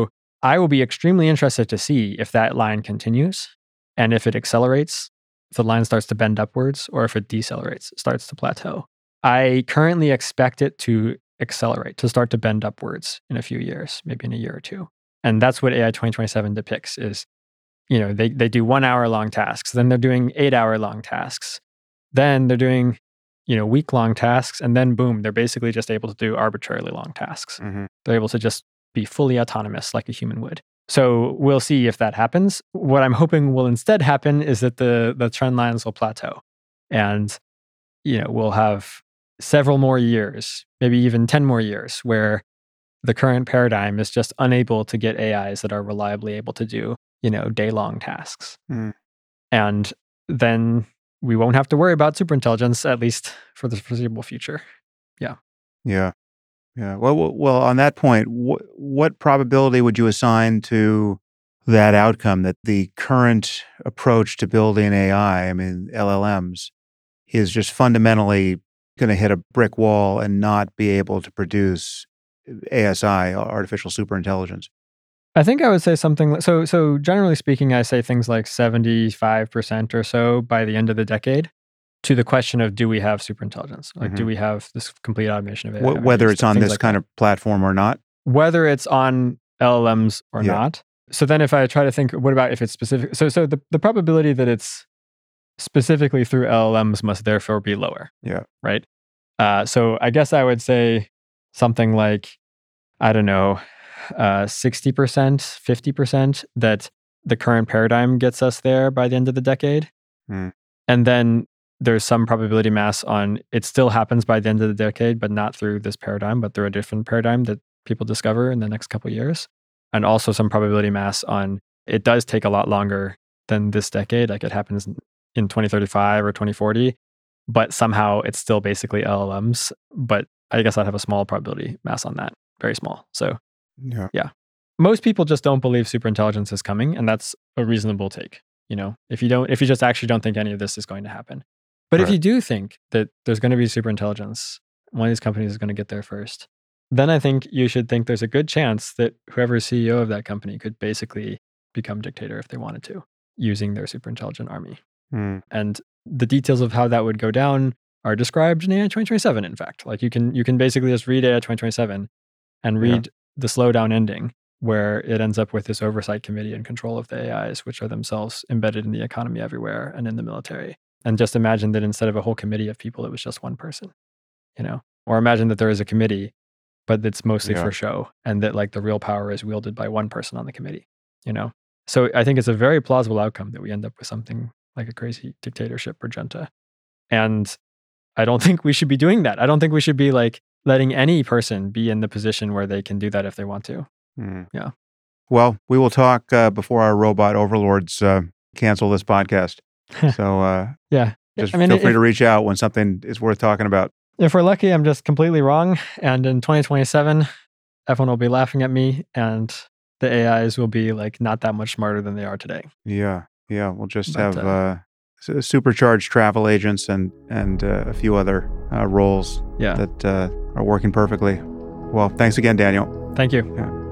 I will be extremely interested to see if that line continues and if it accelerates, if the line starts to bend upwards, or if it decelerates, starts to plateau. I currently expect it to accelerate, to start to bend upwards in a few years, maybe in a year or two. And that's what A I twenty twenty-seven depicts is, you know, they, they do one hour long tasks, then they're doing eight hour long tasks. Then they're doing, you know, week long tasks. And then boom, they're basically just able to do arbitrarily long tasks. Mm-hmm. They're able to just be fully autonomous like a human would. So we'll see if that happens. What I'm hoping will instead happen is that the, the trend lines will plateau. And, you know, we'll have several more years, maybe even ten more years, where the current paradigm is just unable to get A Is that are reliably able to do, you know, day-long tasks. Mm. And then we won't have to worry about superintelligence, at least for the foreseeable future. Yeah. Yeah. Yeah. Well, well, well on that point, wh- what probability would you assign to that outcome, that the current approach to building A I, I mean, L L Ms, is just fundamentally going to hit a brick wall and not be able to produce A S I, artificial superintelligence? I think I would say something like, so, so generally speaking, I say things like seventy-five percent or so by the end of the decade to the question of, do we have superintelligence? Like, Mm-hmm. do we have this complete automation of A I? Wh- whether it's on this like kind that. of platform or not? Whether it's on L L Ms or Yeah. not. So then if I try to think, what about if it's specific? So, so the, the probability that it's specifically through L L Ms must therefore be lower. Yeah. Right? Uh, so I guess I would say something like, I don't know, uh, sixty percent, fifty percent that the current paradigm gets us there by the end of the decade. Mm. And then there's some probability mass on it still happens by the end of the decade, but not through this paradigm, but through a different paradigm that people discover in the next couple of years. And also some probability mass on it does take a lot longer than this decade. Like it happens in twenty thirty-five or twenty forty, but somehow it's still basically L L Ms. But I guess I'd have a small probability mass on that, very small. So Yeah. yeah, most people just don't believe superintelligence is coming, and that's a reasonable take. You know, if you don't, if you just actually don't think any of this is going to happen. But if Right. you do think that there's going to be superintelligence, one of these companies is going to get there first, then I think you should think there's a good chance that whoever's C E O of that company could basically become dictator if they wanted to, using their superintelligent army. Mm. And the details of how that would go down are described in A I twenty twenty-seven, in fact. Like you can you can basically just read A I twenty twenty-seven and read the slowdown ending, where it ends up with this oversight committee and control of the A Is, which are themselves embedded in the economy everywhere and in the military. And just imagine that instead of a whole committee of people, it was just one person, you know? Or imagine that there is a committee, but it's mostly Yeah. for show, and that like the real power is wielded by one person on the committee, you know? So I think it's a very plausible outcome that we end up with something like a crazy dictatorship or junta. And I don't think we should be doing that. I don't think we should be like letting any person be in the position where they can do that if they want to. Mm. Yeah. Well, we will talk uh, before our robot overlords uh, cancel this podcast. So uh, Yeah. just I mean, feel free if, to reach out when something is worth talking about. if we're lucky, I'm just completely wrong. And in twenty twenty-seven, everyone will be laughing at me, and the A Is will be like not that much smarter than they are today. Yeah. Yeah. We'll just But, have uh, uh, su- supercharged travel agents and, and uh, a few other uh, roles Yeah. that uh, are working perfectly. Well, thanks again, Daniel. Thank you. Yeah.